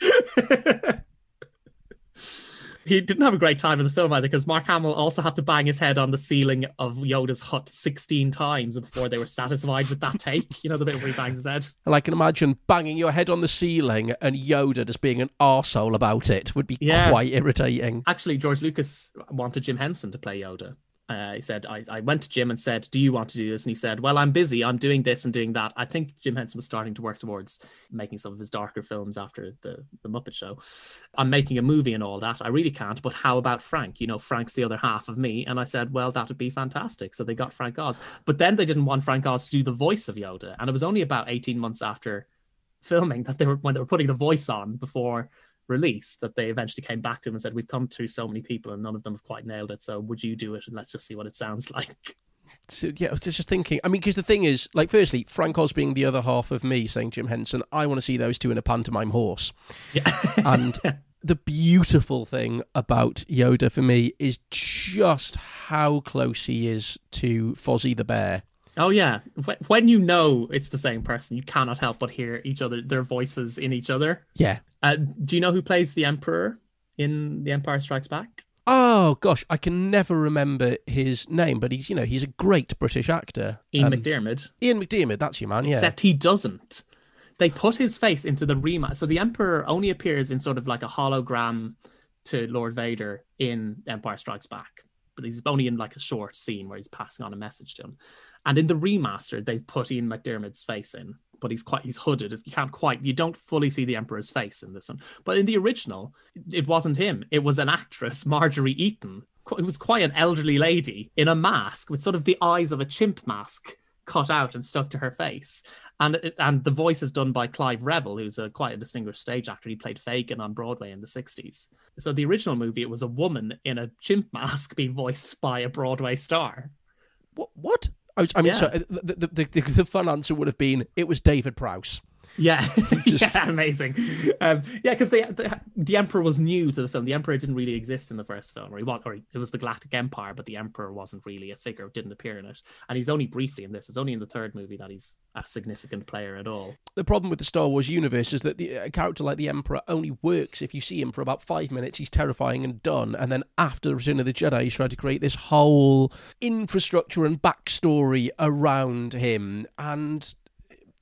He didn't have a great time in the film either, because Mark Hamill also had to bang his head on the ceiling of Yoda's hut sixteen times before they were satisfied with that take. You know, the bit where he bangs his head? And I can imagine banging your head on the ceiling and Yoda just being an arsehole about it would be yeah. quite irritating. Actually, George Lucas wanted Jim Henson to play Yoda. Uh, he said, I, I went to Jim and said, do you want to do this? And he said, well, I'm busy. I'm doing this and doing that. I think Jim Henson was starting to work towards making some of his darker films after the, the Muppet Show. I'm making a movie and all that. I really can't. But how about Frank? You know, Frank's the other half of me. And I said, well, that would be fantastic. So they got Frank Oz. But then they didn't want Frank Oz to do the voice of Yoda. And it was only about eighteen months after filming that they were, when they were putting the voice on before release, that they eventually came back to him and said, we've come through so many people and none of them have quite nailed it, so would you do it and let's just see what it sounds like. So, yeah, I was just thinking, I mean, because the thing is, like, firstly, Frank Oz being the other half of me, saying Jim Henson, I want to see those two in a pantomime horse. Yeah. And the beautiful thing about Yoda for me is just how close he is to Fozzie the Bear. Oh yeah, when you know it's the same person, you cannot help but hear each other, their voices in each other. Yeah. Uh, do you know who plays the Emperor in The Empire Strikes Back? Oh gosh, I can never remember his name, but he's, you know, he's a great British actor. Ian um, McDiarmid. Ian McDiarmid, that's your man. Yeah. Except he doesn't. They put his face into the remaster, so the Emperor only appears in sort of like a hologram to Lord Vader in Empire Strikes Back. But he's only in like a short scene where he's passing on a message to him. And in the remaster, they've put Ian McDiarmid's face in, but he's quite, he's hooded. You can't quite, you don't fully see the Emperor's face in this one. But in the original, it wasn't him. It was an actress, Marjorie Eaton. It was quite an elderly lady in a mask with sort of the eyes of a chimp mask cut out and stuck to her face. And and the voice is done by Clive Revill, who's a quite a distinguished stage actor. He played Fagin on Broadway in the sixties. So the original movie, it was a woman in a chimp mask being voiced by a Broadway star. What? What? I, was, I mean, yeah. so the, the, the, the fun answer would have been, it was David Prowse. Yeah, Just... yeah, amazing. Um, yeah, because the, the the Emperor was new to the film. The Emperor didn't really exist in the first film, or he was, or he, it was the Galactic Empire, but the Emperor wasn't really a figure, didn't appear in it, and he's only briefly in this. It's only in the third movie that he's a significant player at all. The problem with the Star Wars universe is that the, a character like the Emperor only works if you see him for about five minutes. He's terrifying and done, and then after the Return of the Jedi, he's tried to create this whole infrastructure and backstory around him, and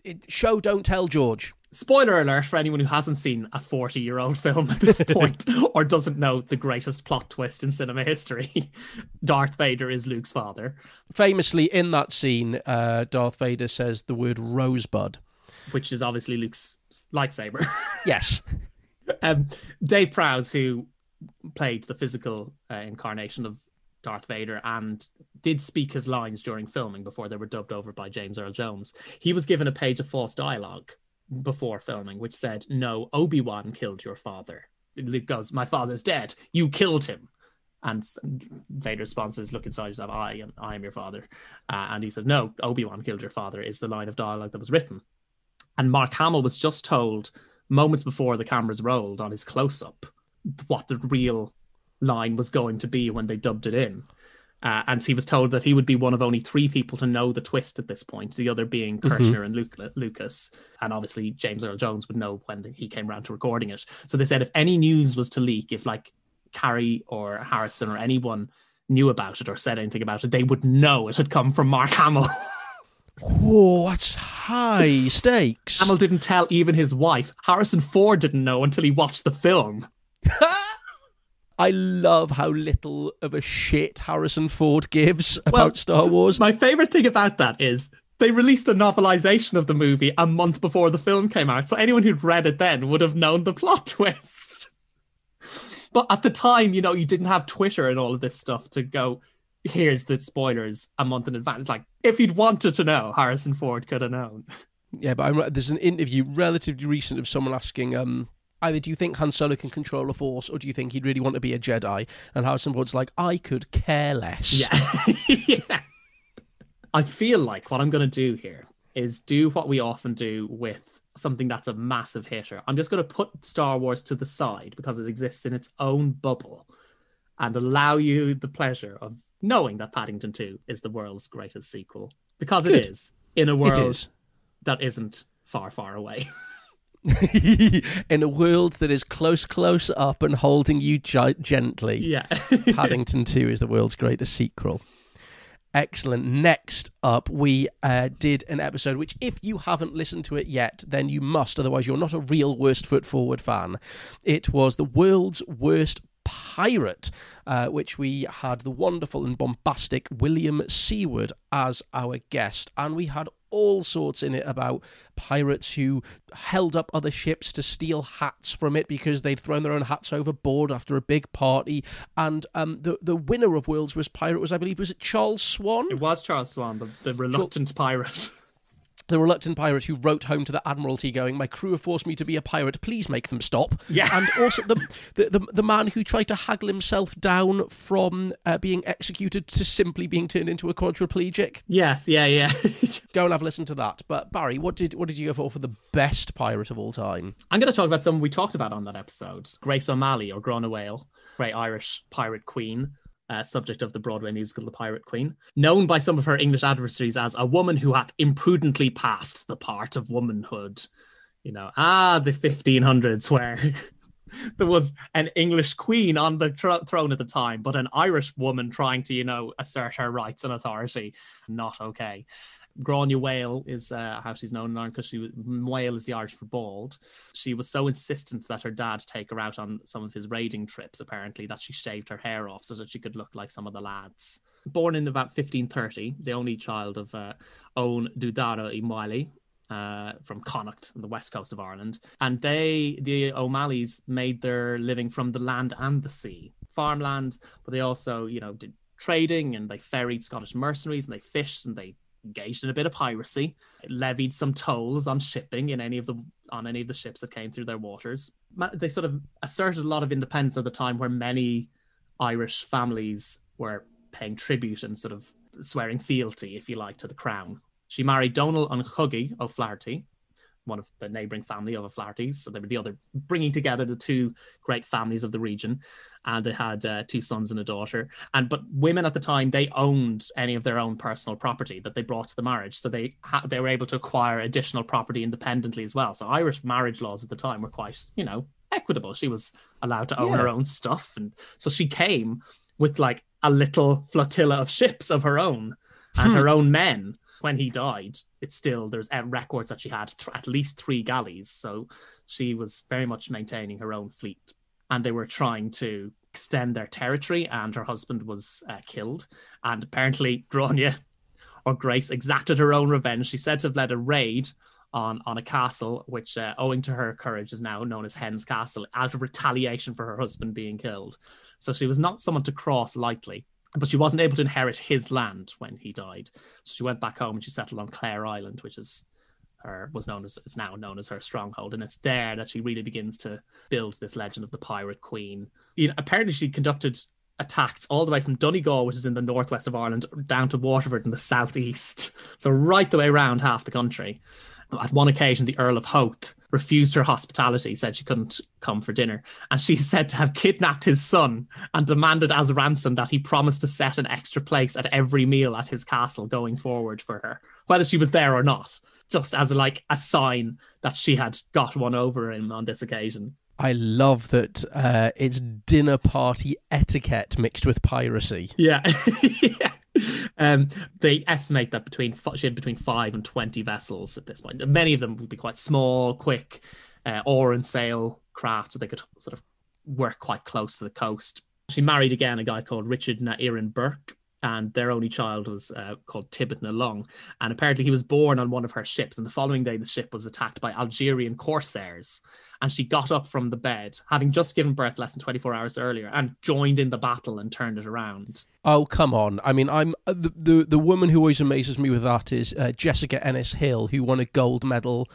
it, show don't tell, George. Spoiler alert for anyone who hasn't seen a forty-year-old film at this point or doesn't know the greatest plot twist in cinema history. Darth Vader is Luke's father. Famously, in that scene, uh, Darth Vader says the word rosebud. Which is obviously Luke's lightsaber. Yes. um, Dave Prowse, who played the physical uh, incarnation of Darth Vader and did speak his lines during filming before they were dubbed over by James Earl Jones, he was given a page of false dialogue before filming, which said, "No, Obi-Wan killed your father." Luke goes, "My father's dead. You killed him." And Vader responds, "Look inside yourself. I am, I am your father." Uh, and he says, "No, Obi-Wan killed your father," is the line of dialogue that was written. And Mark Hamill was just told moments before the cameras rolled on his close-up what the real line was going to be when they dubbed it in. Uh, and he was told that he would be one of only three people to know the twist at this point, the other being Kershner mm-hmm. and Luke, Lucas. And obviously James Earl Jones would know when the, he came around to recording it. So they said if any news was to leak, if like Carrie or Harrison or anyone knew about it or said anything about it, they would know it had come from Mark Hamill. Whoa, that's high stakes. Hamill didn't tell even his wife. Harrison Ford didn't know until he watched the film. I love how little of a shit Harrison Ford gives about well, Star Wars. My favourite thing about that is they released a novelization of the movie a month before the film came out, so anyone who'd read it then would have known the plot twist. But at the time, you know, you didn't have Twitter and all of this stuff to go, here's the spoilers a month in advance. Like, if you'd wanted to know, Harrison Ford could have known. Yeah, but I'm, there's an interview relatively recent of someone asking, um, either do you think Han Solo can control a Force, or do you think he'd really want to be a Jedi? And Harrison Ford's like, I could care less. Yeah. yeah. I feel like what I'm going to do here is do what we often do with something that's a massive hitter. I'm just going to put Star Wars to the side because it exists in its own bubble and allow you the pleasure of knowing that Paddington two is the world's greatest sequel. Because it Good. is, in a world is. that isn't far, far away. In a world that is close, close up and holding you gi- gently. Yeah. Paddington two is the world's greatest sequel. Excellent. Next up, we uh, did an episode which, if you haven't listened to it yet, then you must. Otherwise, you're not a real Worst Foot Forward fan. It was the world's worst pirate, uh, which we had the wonderful and bombastic William Seward as our guest. And we had all sorts in it about pirates who held up other ships to steal hats from it because they'd thrown their own hats overboard after a big party. And um, the the winner of World's Worst Pirate was, I believe, was it Charles Swan? It was Charles Swan, the, the reluctant pirate. The reluctant pirate who wrote home to the Admiralty going, my crew have forced me to be a pirate, please make them stop. Yeah. And also the the, the, the man who tried to haggle himself down from uh, being executed to simply being turned into a quadriplegic. Yes, yeah, yeah. Go and have a listen to that. But Barry, what did what did you go for for the best pirate of all time? I'm going to talk about someone we talked about on that episode. Grace O'Malley, or Grona Whale, great Irish pirate queen. Uh, subject of the Broadway musical The Pirate Queen, known by some of her English adversaries as a woman who hath imprudently passed the part of womanhood. You know, ah, the fifteen hundreds where there was an English queen on the tr- throne at the time, but an Irish woman trying to, you know, assert her rights and authority. Not okay. Grania Whale is uh, how she's known in Ireland because she was, whale is the Irish for bald. She was so insistent that her dad take her out on some of his raiding trips, apparently, that she shaved her hair off so that she could look like some of the lads. Born in about fifteen thirty, the only child of uh, Owen Dudara Imwali, uh, from Connacht on the west coast of Ireland. And they, the O'Malleys, made their living from the land and the sea. Farmland, but they also, you know, did trading, and they ferried Scottish mercenaries, and they fished, and they engaged in a bit of piracy, levied some tolls on shipping in any of the on any of the ships that came through their waters. They sort of asserted a lot of independence at the time where many Irish families were paying tribute and sort of swearing fealty, if you like, to the crown. She married Donal and Chuggy O'Flaherty, one of the neighbouring family of O'Flaherty's. So they were the other, bringing together the two great families of the region. And they had uh, two sons and a daughter. And but women at the time, they owned any of their own personal property that they brought to the marriage. So they ha- they were able to acquire additional property independently as well. So Irish marriage laws at the time were quite, you know, equitable. She was allowed to own Yeah. her own stuff. And so she came with like a little flotilla of ships of her own and her own men. when he died, it's still, there's uh, records that she had th- at least three galleys. So she was very much maintaining her own fleet. And they were trying to extend their territory, and her husband was uh, killed. And apparently Grania, or Grace, exacted her own revenge. She's said to have led a raid on, on a castle, which, uh, owing to her courage, is now known as Hen's Castle, out of retaliation for her husband being killed. So she was not someone to cross lightly, but she wasn't able to inherit his land when he died. So she went back home and she settled on Clare Island, which is her was known as, it's now known as her stronghold. And it's there that she really begins to build this legend of the Pirate Queen. You know, apparently she conducted attacks all the way from Donegal, which is in the northwest of Ireland, down to Waterford in the southeast. So right the way around half the country. At one occasion, the Earl of Howth refused her hospitality, said she couldn't come for dinner. And she's said to have kidnapped his son and demanded as ransom that he promised to set an extra place at every meal at his castle going forward for her, whether she was there or not, just as like a sign that she had got one over him on this occasion. I love that uh, it's dinner party etiquette mixed with piracy. Yeah. yeah. Um, they estimate that between she had between five and twenty vessels at this point. Many of them would be quite small, quick, uh, oar and sail craft, so they could sort of work quite close to the coast. She married again a guy called Richard na Iran Burke, and their only child was uh, called Tibbet na Long. And apparently he was born on one of her ships, and the following day the ship was attacked by Algerian corsairs. And she got up from the bed, having just given birth less than twenty-four hours earlier, and joined in the battle and turned it around. Oh, come on. I mean, I'm uh, the, the the woman who always amazes me with that is uh, Jessica Ennis-Hill, who won a gold medal.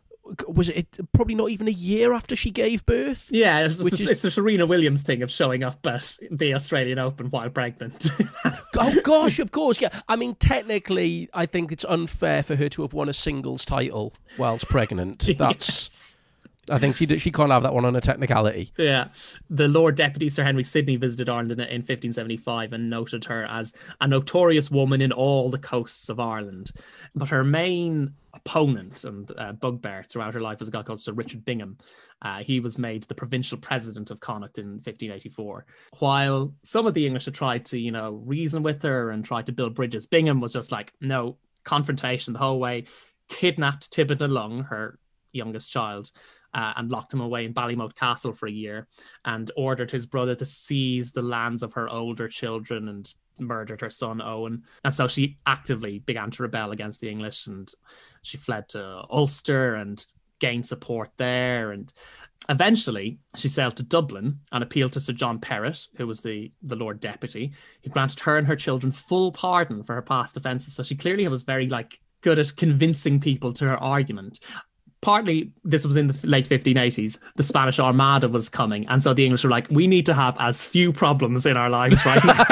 Was it probably not even a year after she gave birth? Yeah, it's, Which it's, is... it's the Serena Williams thing of showing up at the Australian Open while pregnant. Oh, gosh, of course, yeah. I mean, technically, I think it's unfair for her to have won a singles title whilst pregnant. That's... Yes. I think she she can't have that one on a technicality. Yeah. The Lord Deputy Sir Henry Sidney visited Ireland in, in fifteen seventy-five and noted her as a notorious woman in all the coasts of Ireland. But her main opponent and uh, bugbear throughout her life was a guy called Sir Richard Bingham. Uh, he was made the provincial president of Connacht in fifteen eighty-four. While some of the English had tried to, you know, reason with her and tried to build bridges, Bingham was just like, no, confrontation the whole way, kidnapped Tibbet na Long, her youngest child, Uh, and locked him away in Ballymote Castle for a year, and ordered his brother to seize the lands of her older children and murdered her son Owen. And so she actively began to rebel against the English, and she fled to Ulster and gained support there. And eventually she sailed to Dublin and appealed to Sir John Perrott, who was the, the Lord Deputy. He granted her and her children full pardon for her past offences. So she clearly was very like good at convincing people to her argument. Partly, this was in the late fifteen eighties, the Spanish Armada was coming. And so the English were like, we need to have as few problems in our lives right now.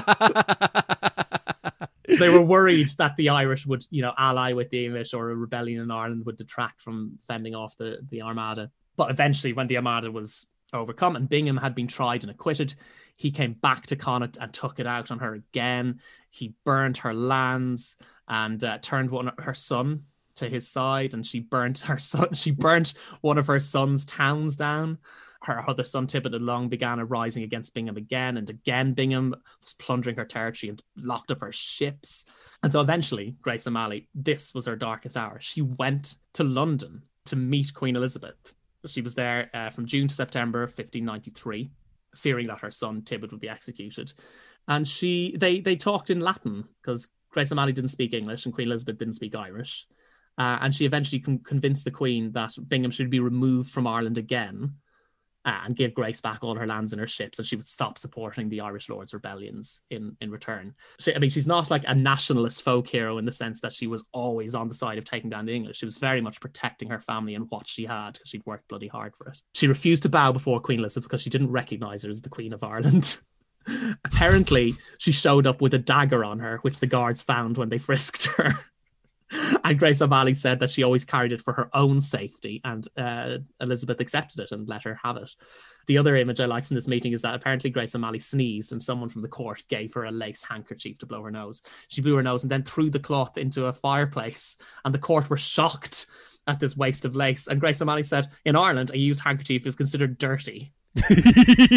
They were worried that the Irish would, you know, ally with the English, or a rebellion in Ireland would detract from fending off the, the Armada. But eventually, when the Armada was overcome and Bingham had been tried and acquitted, he came back to Connacht and took it out on her again. He burned her lands and uh, turned one her son to his side, and she burnt her son she burnt one of her son's towns down. Her other son Tibbet na Long began a rising against Bingham again, and again Bingham was plundering her territory and locked up her ships. And so eventually Grace O'Malley, this was her darkest hour. She went to London to meet Queen Elizabeth. She was there uh, from June to September fifteen ninety-three, fearing that her son Tibbet would be executed. And she they they talked in Latin, because Grace O'Malley didn't speak English and Queen Elizabeth didn't speak Irish. Uh, and she eventually con- convinced the Queen that Bingham should be removed from Ireland again uh, and give Grace back all her lands and her ships, and she would stop supporting the Irish Lords' rebellions in, in return. She, I mean, she's not like a nationalist folk hero in the sense that she was always on the side of taking down the English. She was very much protecting her family and what she had, because she'd worked bloody hard for it. She refused to bow before Queen Elizabeth because she didn't recognise her as the Queen of Ireland. Apparently, she showed up with a dagger on her, which the guards found when they frisked her. And Grace O'Malley said that she always carried it for her own safety, and uh, Elizabeth accepted it and let her have it. The other image I like from this meeting is that apparently Grace O'Malley sneezed and someone from the court gave her a lace handkerchief to blow her nose. She blew her nose and then threw the cloth into a fireplace, and the court were shocked at this waste of lace. And Grace O'Malley said, in Ireland, a used handkerchief is considered dirty.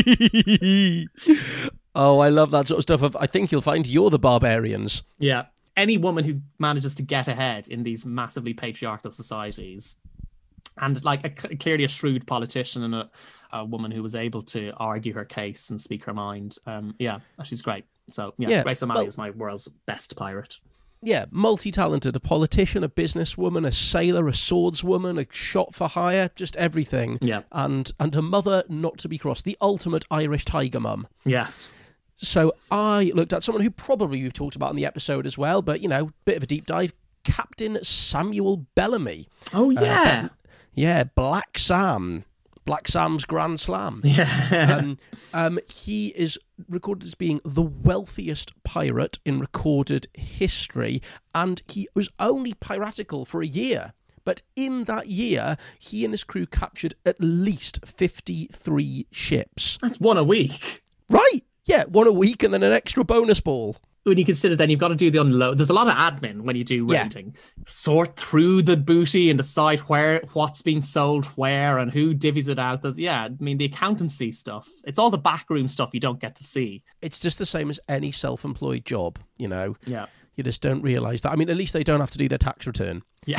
Oh, I love that sort of stuff. Of I think you'll find you're the barbarians. Yeah. any woman who manages to get ahead in these massively patriarchal societies, and like a, clearly a shrewd politician and a, a woman who was able to argue her case and speak her mind. Um, yeah, she's great. So yeah, Yeah, Grace O'Malley well- is my world's best pirate. Yeah, multi-talented, a politician, a businesswoman, a sailor, a swordswoman, a shot for hire, just everything. Yeah. And and a mother not to be crossed, the ultimate Irish tiger mum. Yeah. So I looked at someone who probably we've talked about in the episode as well, but, you know, bit of a deep dive, Captain Samuel Bellamy. Oh, yeah. Uh, yeah, Black Sam. Black Sam's Grand Slam. Yeah. um, um, he is recorded as being the wealthiest pirate in recorded history, and he was only piratical for a year. But in that year, he and his crew captured at least fifty-three ships. That's one a week. Right, yeah, one a week and then an extra bonus ball. When you consider then you've got to do the unload. There's a lot of admin when you do Yeah. raiding. Sort through the booty and decide where what's being sold where and who divvies it out. There's, yeah, I mean, the accountancy stuff. It's all the backroom stuff you don't get to see. It's just the same as any self-employed job, you know. Yeah. You just don't realise that. I mean, at least they don't have to do their tax return. Yeah.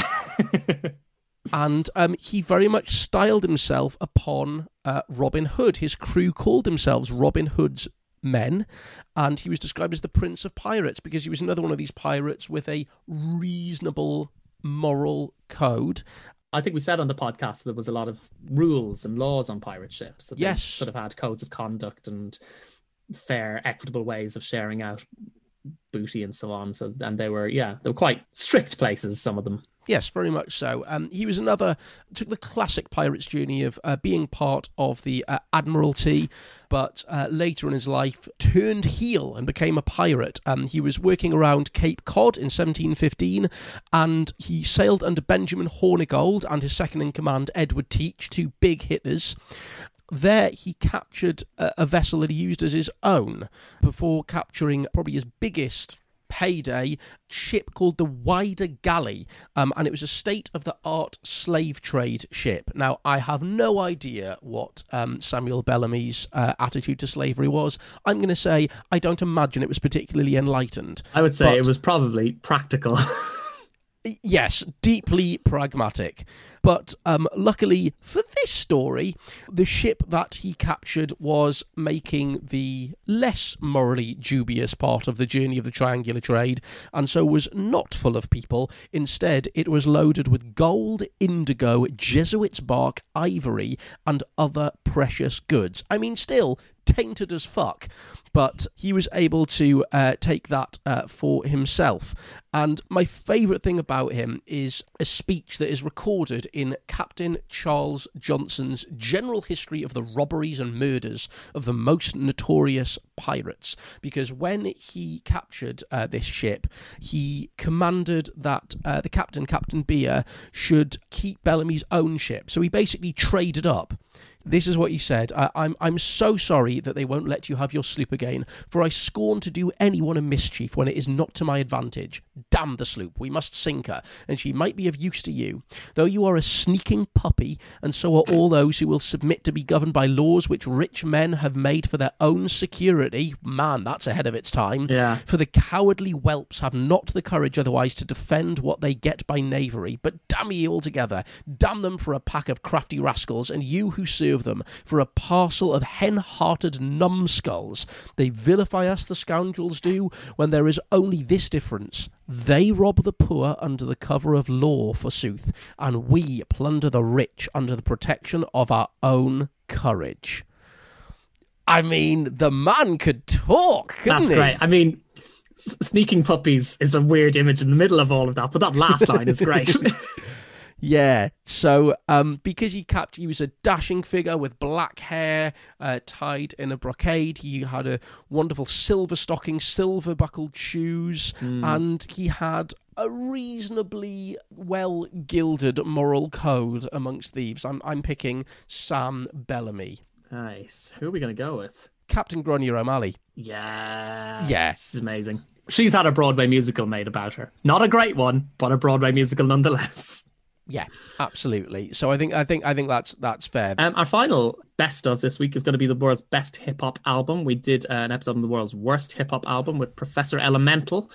And um, he very much styled himself upon uh, Robin Hood. His crew called themselves Robin Hood's men, and he was described as the Prince of Pirates because he was another one of these pirates with a reasonable moral code. I think we said on the podcast there was a lot of rules and laws on pirate ships. That Yes. they should have had codes of conduct and fair, equitable ways of sharing out booty and so on. So, and they were, yeah, they were quite strict places, some of them. Yes, very much so. Um, he was another, took the classic pirate's journey of uh, being part of the uh, Admiralty, but uh, later in his life turned heel and became a pirate. Um, he was working around Cape Cod in seventeen fifteen, and he sailed under Benjamin Hornigold and his second-in-command, Edward Teach, two big hitters. There, he captured a, a vessel that he used as his own before capturing probably his biggest payday ship called the Wider Galley, um, and it was a state-of-the-art slave trade ship. Now, I have no idea what um, Samuel Bellamy's uh, attitude to slavery was. I'm going to say I don't imagine it was particularly enlightened. I would say But- it was probably practical. Yes, deeply pragmatic. But um, luckily for this story, the ship that he captured was making the less morally dubious part of the journey of the triangular trade, and so was not full of people. Instead, it was loaded with gold, indigo, Jesuit's bark, ivory, and other precious goods. I mean, still tainted as fuck, but he was able to uh, take that uh, for himself. And my favourite thing about him is a speech that is recorded in Captain Charles Johnson's General History of the Robberies and Murders of the Most Notorious Pirates, because when he captured uh, this ship, he commanded that uh, the captain, Captain Beer, should keep Bellamy's own ship. So he basically traded up. This is what he said. I, I'm I'm so sorry that they won't let you have your sloop again, for I scorn to do anyone a mischief when it is not to my advantage. Damn the sloop, we must sink her, and she might be of use to you. Though you are a sneaking puppy, and so are all those who will submit to be governed by laws which rich men have made for their own security. Man, that's ahead of its time. Yeah. For the cowardly whelps have not the courage otherwise to defend what they get by knavery. But damn ye altogether, damn them for a pack of crafty rascals, and you who serve them for a parcel of hen-hearted numbskulls. They vilify us, the scoundrels do, when there is only this difference. They rob the poor under the cover of law, forsooth, and we plunder the rich under the protection of our own courage. I mean, the man could talk, couldn't That's he? great. I mean, s- sneaking puppies is a weird image in the middle of all of that, but that last line is great. Yeah, so um, because he captured, he was a dashing figure with black hair uh, tied in a brocade. He had a wonderful silver stocking, silver buckled shoes, and he had a reasonably well gilded moral code amongst thieves. I'm I'm picking Sam Bellamy, Nice. Who are we going to go with? Captain Gráinne O'Malley. Yeah. Yeah. This is amazing. She's had a Broadway musical made about her. Not a great one, but a Broadway musical nonetheless. Yeah, absolutely. So I think I think I think that's that's fair. Um, our final best of this week is going to be the world's best hip hop album. We did uh, an episode on the world's worst hip hop album with Professor Elemental.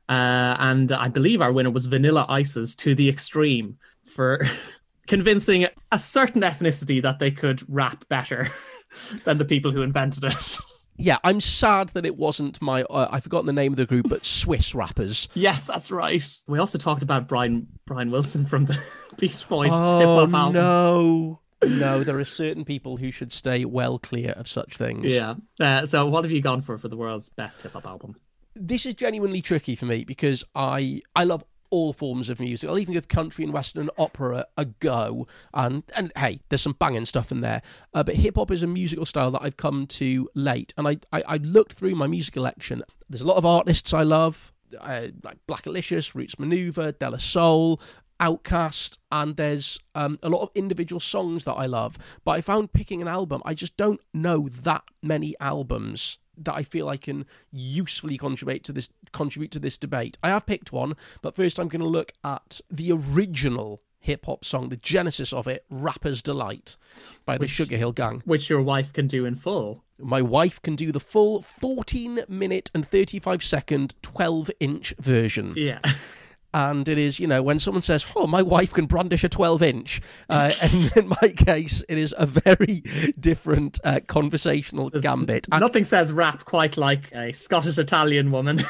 Uh, and I believe our winner was Vanilla Ice's To the Extreme for convincing a certain ethnicity that they could rap better than the people who invented it. Yeah, I'm sad that it wasn't my, uh, I've forgotten the name of the group, but Swiss rappers. Yes, that's right. We also talked about Brian Brian Wilson from the Beach Boys Oh, hip-hop album. no. No, there are certain people who should stay well clear of such things. Yeah. Uh, so what have you gone for for the world's best hip-hop album? This is genuinely tricky for me because I I love all forms of music. I'll even give country and western and opera a go. And, and hey, there's some banging stuff in there. Uh, but hip-hop is a musical style that I've come to late. And I, I, I looked through my music collection. There's a lot of artists I love, uh, like Black Alicious, Roots Maneuver, De La Soul, Outkast, and there's um, a lot of individual songs that I love. But I found picking an album, I just don't know that many albums that I feel I can usefully contribute to this contribute to this debate. I have picked one, but first I'm going to look at the original hip-hop song, the genesis of it, Rapper's Delight, by the Which- Sugar Hill Gang. Which your wife can do in full. My wife can do the full fourteen minute and thirty-five second twelve inch version. Yeah. And it is, you know, when someone says, oh, my wife can brandish a twelve inch, uh, and in my case, it is a very different uh, conversational There's gambit. And Nothing says rap quite like a Scottish-Italian woman.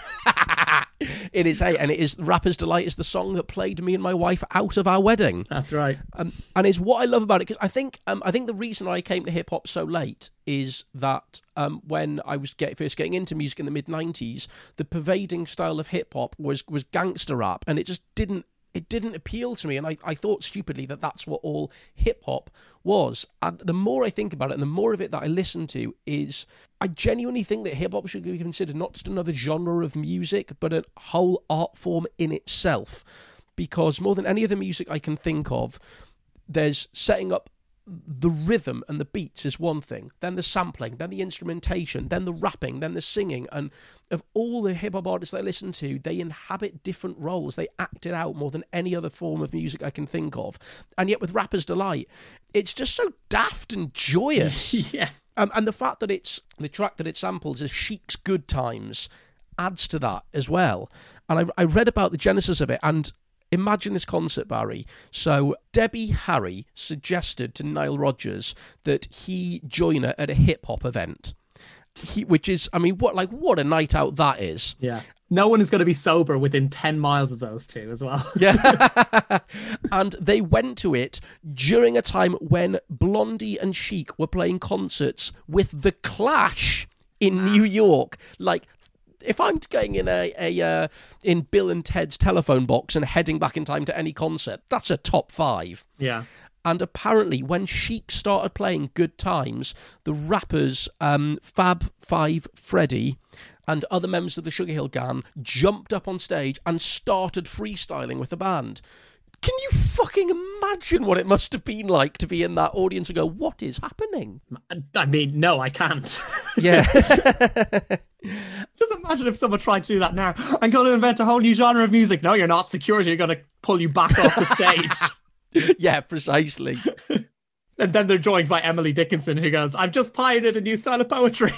it is, hey, and it is Rapper's Delight is the song that played me and my wife out of our wedding. That's right. Um, and it's what I love about it, because I think um, I think the reason I came to hip hop so late is that um, when I was get, first getting into music in the mid nineties, the pervading style of hip hop was was gangster rap, and it just didn't it didn't appeal to me, and I, I thought stupidly that that's what all hip hop was. And the more I think about it, and the more of it that I listen to, is I genuinely think that hip hop should be considered not just another genre of music, but a whole art form in itself. Because more than any other music I can think of, there's setting up the rhythm and the beats is one thing, then the sampling, then the instrumentation, then the rapping, then the singing. And of all the hip-hop artists I listen to, they inhabit different roles. They act it out more than any other form of music I can think of. And yet with Rapper's Delight, it's just so daft and joyous. Yeah. Um, and the fact that it's the track that it samples is Chic's Good Times adds to that as well. And I, I read about the genesis of it, and imagine this concert, Barry. So Debbie Harry suggested to Nile Rodgers that he join her at a hip-hop event. He, which is, I mean, what like what a night out that is. Yeah. No one is going to be sober within ten miles of those two as well. Yeah. And they went to it during a time when Blondie and Chic were playing concerts with The Clash in New York. Like, if I'm going in a, a uh, in Bill and Ted's telephone box and heading back in time to any concert, that's a top five. Yeah. And apparently, when Chic started playing Good Times, the rappers um, Fab Five Freddy and other members of the Sugar Hill Gang jumped up on stage and started freestyling with the band. Can you fucking imagine what it must have been like to be in that audience and go, what is happening? I mean, no, I can't. Yeah. Just imagine if someone tried to do that now. I'm going to invent a whole new genre of music. No, you're not. Security are going to pull you back off the stage. Yeah, precisely. And then they're joined by Emily Dickinson, who goes, I've just pioneered a new style of poetry.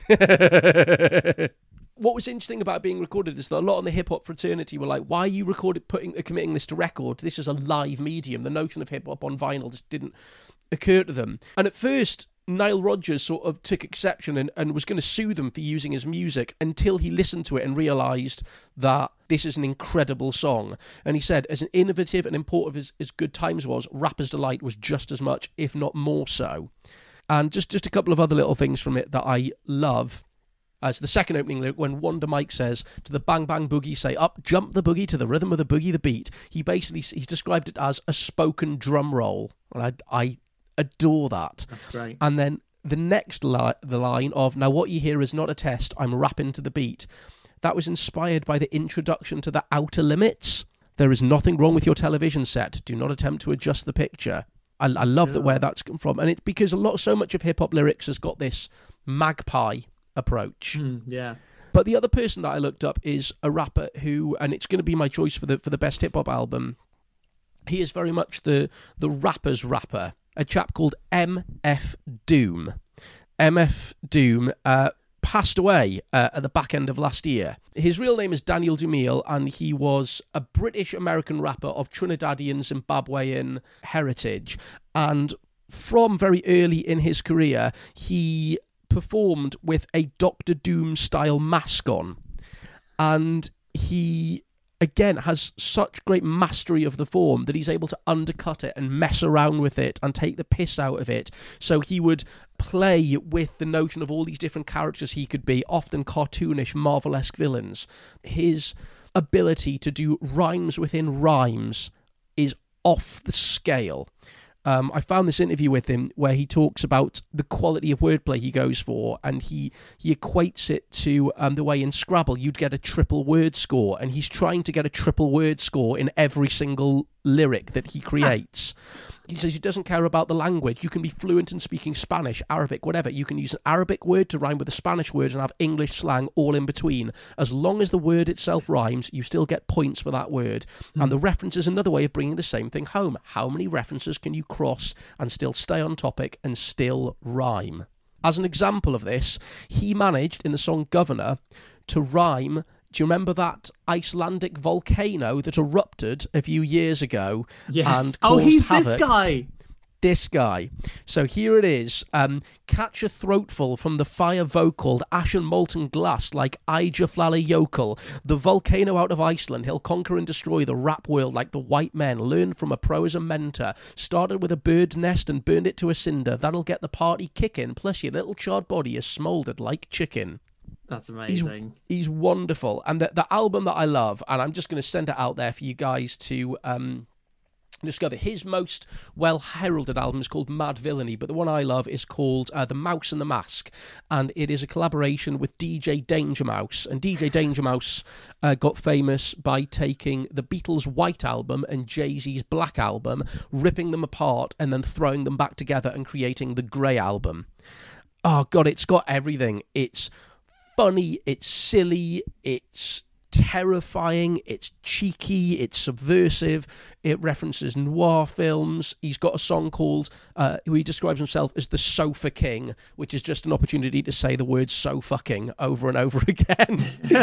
What was interesting about being recorded is that a lot in the hip hop fraternity were like, why are you recording, putting, committing this to record? This is a live medium. The notion of hip hop on vinyl just didn't occur to them. And at first, Nile Rodgers sort of took exception and, and was going to sue them for using his music until he listened to it and realised that this is an incredible song. And he said, as innovative and important as, as Good Times was, Rapper's Delight was just as much, if not more so. And just, just a couple of other little things from it that I love. As the second opening lyric, when Wonder Mike says to the bang bang boogie, say up, jump the boogie to the rhythm of the boogie, the beat. He basically, he's described it as a spoken drum roll. And I, I adore that. That's great. And then the next li- the line of, now what you hear is not a test, I'm rapping to the beat. That was inspired by the introduction to the Outer Limits. There is nothing wrong with your television set. Do not attempt to adjust the picture. I, I love that where that's come from. And it's because a lot, so much of hip hop lyrics has got this magpie approach. Mm, yeah. But the other person that I looked up is a rapper who, and it's going to be my choice for the for the best hip hop album. He is very much the the rapper's rapper, a chap called M F Doom. M F Doom, uh, passed away uh, at the back end of last year. His real name is Daniel Dumile, and he was a British-American rapper of Trinidadian, Zimbabwean heritage. And from very early in his career, he performed with a Doctor Doom-style mask on. And he, again, has such great mastery of the form that he's able to undercut it and mess around with it and take the piss out of it. So he would play with the notion of all these different characters he could be, often cartoonish, Marvel-esque villains. His ability to do rhymes within rhymes is off the scale. Um, I found this interview with him where he talks about the quality of wordplay he goes for, and he, he equates it to um, the way in Scrabble you'd get a triple word score, and he's trying to get a triple word score in every single lyric that he creates. He says he doesn't care about the language. You can be fluent in speaking Spanish, Arabic, whatever. You can use an Arabic word to rhyme with a Spanish word and have English slang all in between. As long as the word itself rhymes, you still get points for that word. Mm. And the reference is another way of bringing the same thing home. How many references can you cross and still stay on topic and still rhyme? As an example of this, he managed in the song Governor to rhyme. Do you remember that Icelandic volcano that erupted a few years ago? Yes. And oh, he's havoc? this guy. This guy. So here it is. Um, catch a throatful from the fire vocal, ashen molten glass like Eyjafjalla Jökull. The volcano out of Iceland, he'll conquer and destroy the rap world like the white men. Learned from a pro as a mentor. Started with a bird's nest and burned it to a cinder. That'll get the party kicking. Plus your little charred body is smouldered like chicken. That's amazing. He's, he's wonderful. And the, the album that I love, and I'm just going to send it out there for you guys to um, discover. His most well-heralded album is called Mad Villainy, but the one I love is called uh, The Mouse and the Mask, and it is a collaboration with D J Danger Mouse. And D J Danger Mouse uh, got famous by taking the Beatles' White Album and Jay-Z's Black Album, ripping them apart, and then throwing them back together and creating the Grey Album. Oh, God, it's got everything. It's funny, it's silly, it's terrifying, it's cheeky, it's subversive, it references noir films. He's got a song called, uh, he describes himself as the Sofa King, which is just an opportunity to say the word so fucking over and over again.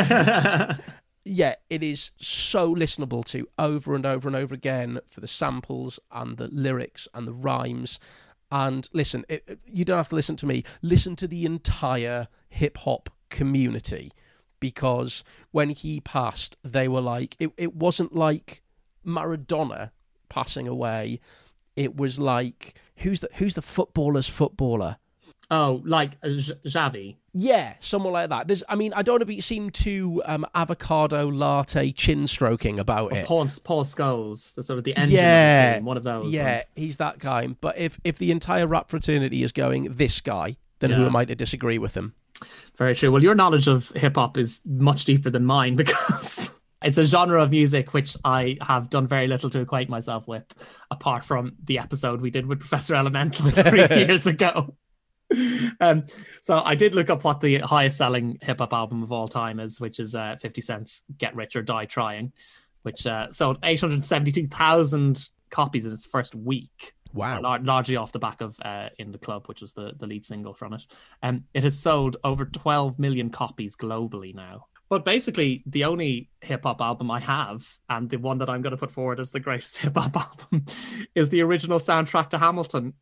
Yeah, it is so listenable to over and over and over again for the samples and the lyrics and the rhymes. And listen, it, you don't have to listen to me. Listen to the entire hip-hop community, because when he passed, they were like, it, it wasn't like Maradona passing away. It was like, who's the who's the footballer's footballer? Oh, like Xavi. Yeah, someone like that. There's, I mean, I don't want to be seem too um, avocado latte chin stroking about or it. Paul, Paul Scholes, the sort of the engine yeah, of the team, one of those. Yeah, ones. He's that guy. But if if the entire rap fraternity is going this guy, then yeah. who am I to disagree with him? Very true. Well, your knowledge of hip-hop is much deeper than mine, because it's a genre of music which I have done very little to acquaint myself with, apart from the episode we did with Professor Elemental three years ago. Um, so I did look up what the highest-selling hip-hop album of all time is, which is uh, fifty Cent's Get Rich or Die Trying, which uh, sold eight hundred seventy-two thousand copies in its first week. Wow. Largely off the back of uh, In the Club, which was the, the lead single from it. Um, it has sold over twelve million copies globally now. But basically, the only hip-hop album I have, and the one that I'm going to put forward as the greatest hip-hop album, is the original soundtrack to Hamilton.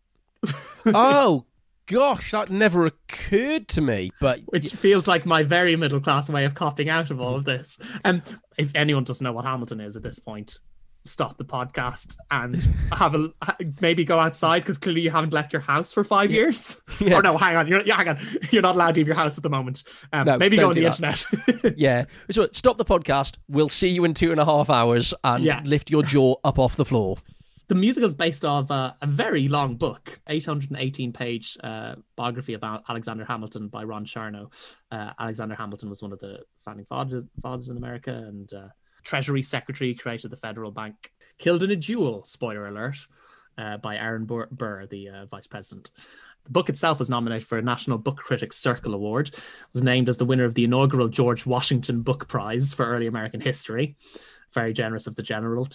Oh, gosh, that never occurred to me. But Which feels like my very middle-class way of copping out of all of this. And um, if anyone doesn't know what Hamilton is at this point, stop the podcast and have a maybe go outside, because clearly you haven't left your house for five yeah. years. Yeah. Or no, hang on, you're yeah, hang on, you're not allowed to leave your house at the moment. Um, no, maybe go on the that. internet. Yeah, so stop the podcast. We'll see you in two and a half hours, and yeah. lift your jaw up off the floor. The musical is based off uh, a very long book, eight hundred eighteen page uh, biography about Alexander Hamilton by Ron Chernow. Uh, Alexander Hamilton was one of the founding fathers, fathers in America, and uh, Treasury Secretary, created the Federal Bank, killed in a duel, spoiler alert, uh, by Aaron Burr, the uh, Vice President. The book itself was nominated for a National Book Critics Circle Award, was named as the winner of the inaugural George Washington Book Prize for Early American History. Very generous of the General to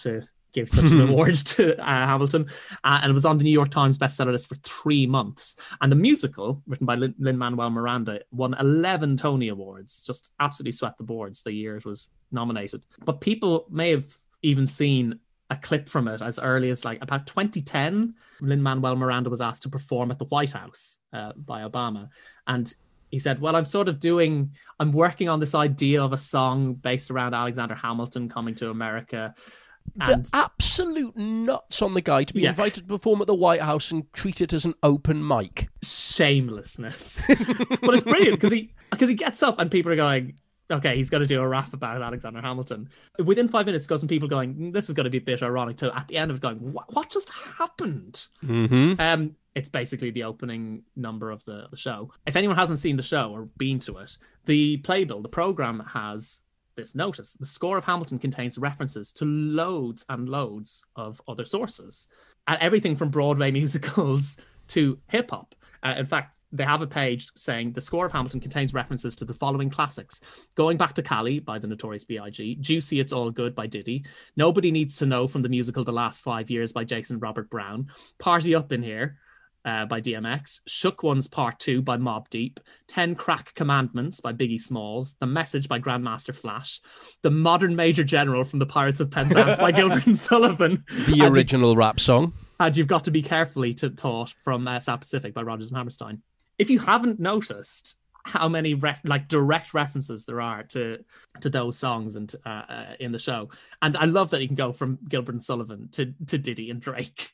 gave such an award to uh, Hamilton, uh, and it was on the New York Times bestseller list for three months. And the musical, written by Lin- Lin-Manuel Miranda, won eleven Tony Awards, just absolutely swept the boards the year it was nominated. But people may have even seen a clip from it as early as like about twenty ten. Lin-Manuel Miranda was asked to perform at the White House uh, by Obama, and he said, well, I'm sort of doing, I'm working on this idea of a song based around Alexander Hamilton coming to America. And the absolute nuts on the guy to be yeah. invited to perform at the White House and treat it as an open mic. Shamelessness. But it's brilliant because he, because he gets up and people are going, okay, he's got to do a rap about Alexander Hamilton. Within five minutes, it goes from people going, this is going to be a bit ironic, to at the end of it going, what, what just happened? Mm-hmm. Um, it's basically the opening number of the, the show. If anyone hasn't seen the show or been to it, the playbill, the program has this notice. The score of Hamilton contains references to loads and loads of other sources. And everything from Broadway musicals to hip-hop. Uh, in fact, they have a page saying the score of Hamilton contains references to the following classics: Going Back to Cali by the Notorious B I G, Juicy It's All Good by Diddy, Nobody Needs to Know from the musical The Last Five Years by Jason Robert Brown, Party Up in Here uh, by D M X, Shook Ones Part two by Mobb Deep, Ten Crack Commandments by Biggie Smalls, The Message by Grandmaster Flash, The Modern Major General from the Pirates of Penzance by Gilbert and Sullivan. The and original rap song. And You've Got to Be Carefully to Taught from uh, South Pacific by Rodgers and Hammerstein. If you haven't noticed how many ref- like direct references there are to to those songs and uh, uh, in the show, and I love that you can go from Gilbert and Sullivan to to Diddy and Drake.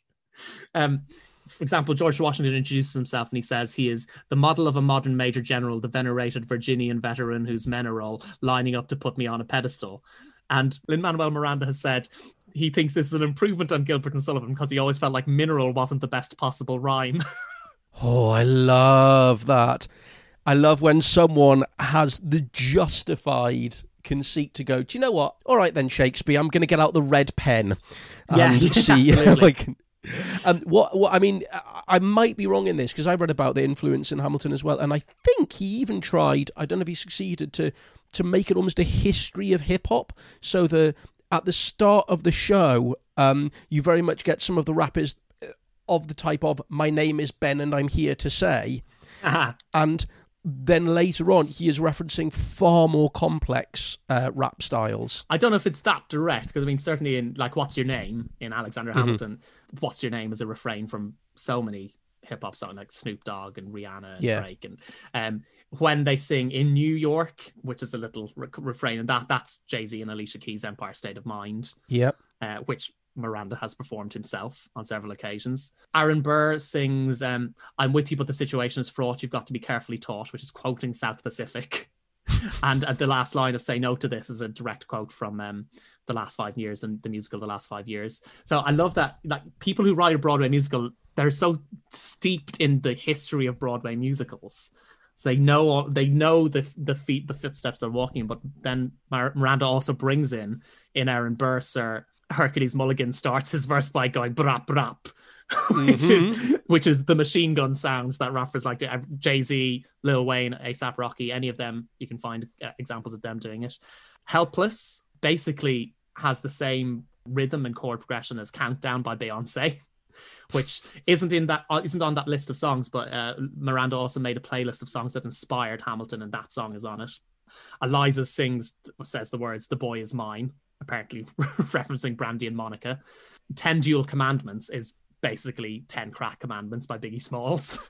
Um, for example, George Washington introduces himself and he says he is the model of a modern major general, the venerated Virginian veteran whose men are all lining up to put me on a pedestal. And Lin-Manuel Miranda has said he thinks this is an improvement on Gilbert and Sullivan because he always felt like mineral wasn't the best possible rhyme. Oh, I love that. I love when someone has the justified conceit to go, do you know what? All right then, Shakespeare, I'm going to get out the red pen and yeah, see. Absolutely. like, um, what, what? I mean, I might be wrong in this because I read about the influence in Hamilton as well, and I think he even tried, I don't know if he succeeded, to, to make it almost a history of hip-hop. So the at the start of the show, um, you very much get some of the rappers of the type of, my name is Ben and I'm here to say. Uh-huh. And then later on, he is referencing far more complex uh, rap styles. I don't know if it's that direct, because I mean, certainly in like What's Your Name in Alexander Mm-hmm. Hamilton, What's Your Name is a refrain from so many hip-hop songs like Snoop Dogg and Rihanna and Yeah. Drake. And um, when they sing In New York, which is a little re- refrain, and that that's Jay-Z and Alicia Keys' Empire State of Mind, Yep. uh, which Miranda has performed himself on several occasions. Aaron Burr sings um, I'm with you, but the situation is fraught. You've got to be carefully taught, which is quoting South Pacific. And at the last line of Say No to This is a direct quote from um, The Last Five Years and the musical The Last Five Years. So I love that, like, people who write a Broadway musical, they're so steeped in the history of Broadway musicals. So they know all, they know the the feet the footsteps they're walking. But then Miranda also brings in in Aaron Burr, Sir Hercules Mulligan starts his verse by going brap brap, which Mm-hmm. is which is the machine gun sounds that rappers like to. Jay-Z, Lil Wayne, A$AP Rocky, any of them, you can find uh, examples of them doing it. Helpless basically has the same rhythm and chord progression as Countdown by Beyonce, which isn't in that uh, isn't on that list of songs, but uh, Miranda also made a playlist of songs that inspired Hamilton, and that song is on it. Eliza sings says the words "The Boy Is Mine," apparently referencing Brandy and Monica. Ten Dual Commandments is basically Ten Crack Commandments by Biggie Smalls,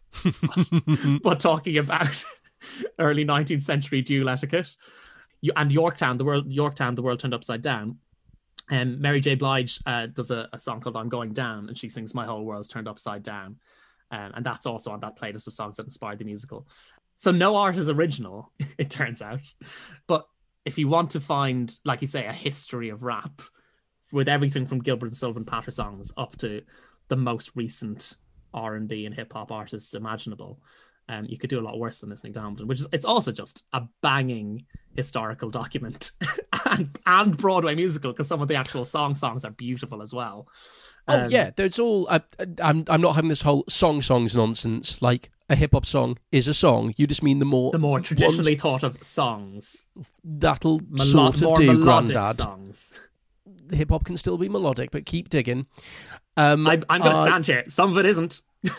but, but talking about early nineteenth century dual etiquette. You, and Yorktown, the world Yorktown, the world turned upside down. And Mary J. Blige uh, does a, a song called "I'm Going Down," and she sings "My Whole World's Turned Upside Down," um, and that's also on that playlist of songs that inspired the musical. So no art is original, it turns out. But if you want to find, like you say, a history of rap with everything from Gilbert and Sullivan patter songs up to the most recent R and B and hip hop artists imaginable, um, you could do a lot worse than listening to Hamilton, which is it's also just a banging historical document and, and Broadway musical, because some of the actual song songs are beautiful as well. Oh Um, yeah, there's all. I, I'm I'm not having this whole song songs nonsense. Like a hip hop song is a song. You just mean the more the more traditionally ones thought of songs, that'll Melo- sort of more do, melodic Grandad. songs. hip hop can still be melodic, but keep digging. Um, I, I'm going to uh, stand here. Some of it isn't.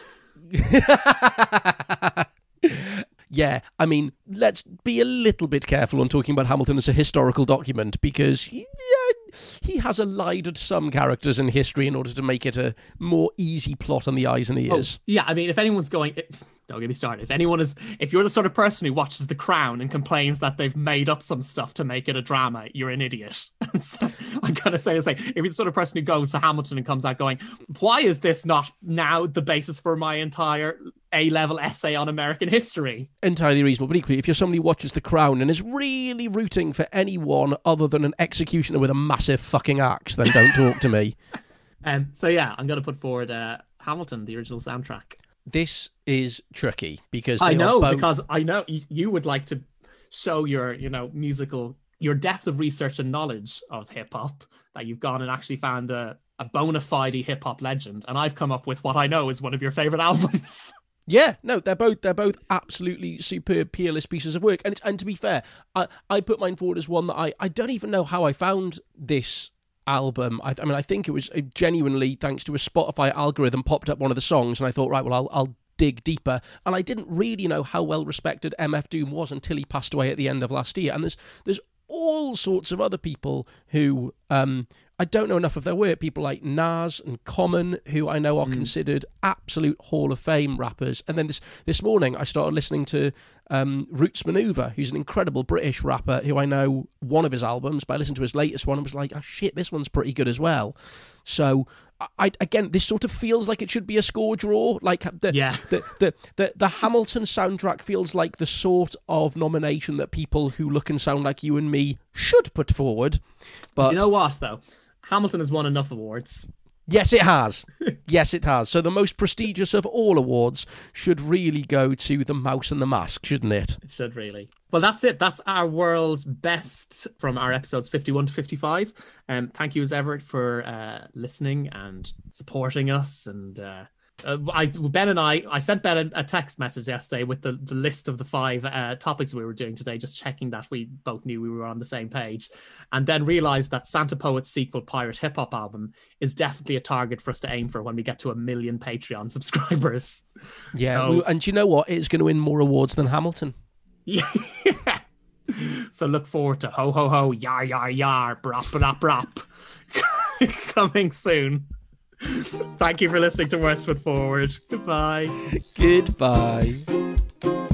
Yeah, I mean, let's be a little bit careful on talking about Hamilton as a historical document, because he, yeah, he has elided some characters in history in order to make it a more easy plot on the eyes and ears. Oh, yeah, I mean, if anyone's going... Don't get me started. If anyone is... If you're the sort of person who watches The Crown and complains that they've made up some stuff to make it a drama, you're an idiot. So I'm going to say, like, if you're the sort of person who goes to Hamilton and comes out going, why is this not now the basis for my entire A-level essay on American history? Entirely reasonable, but equally, if you're somebody who watches The Crown and is really rooting for anyone other than an executioner with a massive fucking axe, then don't talk to me. Um, so yeah, I'm going to put forward uh, Hamilton, the original soundtrack. This is tricky because I they know are both... because I know you would like to show your, you know, musical, your depth of research and knowledge of hip hop, that you've gone and actually found a, a bona fide hip hop legend, and I've come up with what I know is one of your favorite albums. Yeah, no, they're both they're both absolutely superb, peerless pieces of work, and it's, and to be fair, I I put mine forward as one that I I don't even know how I found this album. I, I mean, I think it was genuinely thanks to a Spotify algorithm popped up one of the songs, and I thought, right, well, I'll I'll dig deeper. And I didn't really know how well respected M F Doom was until he passed away at the end of last year. And there's there's all sorts of other people who um I don't know enough of their work. People like Nas and Common, who I know are mm. considered absolute Hall of Fame rappers. And then this this morning, I started listening to um, Roots Maneuver, who's an incredible British rapper who I know one of his albums, but I listened to his latest one and was like, oh shit, this one's pretty good as well. So, I again, this sort of feels like it should be a score draw. Like the, yeah. the, the, the, the Hamilton soundtrack feels like the sort of nomination that people who look and sound like you and me should put forward. But you know what, though? Hamilton has won enough awards. Yes, it has. Yes, it has. So the most prestigious of all awards should really go to The Mouse and the Mask, shouldn't it? It should really. Well, that's it. That's our world's best from our episodes fifty-one to fifty-five. Um, thank you as ever for uh, listening and supporting us. And uh, uh, I, Ben and I, I sent Ben a, a text message yesterday with the, the list of the five uh, topics we were doing today, just checking that we both knew we were on the same page, and then realized that Santa Poet's sequel, Pirate Hip Hop Album, is definitely a target for us to aim for when we get to a million Patreon subscribers. Yeah, so, we, and you know what? It's going to win more awards than Hamilton. Yeah. So look forward to Ho Ho Ho, Yar Yar Yar, Brop Brop Brop coming soon. Thank you for listening to Worst Foot Forward. Goodbye. Goodbye.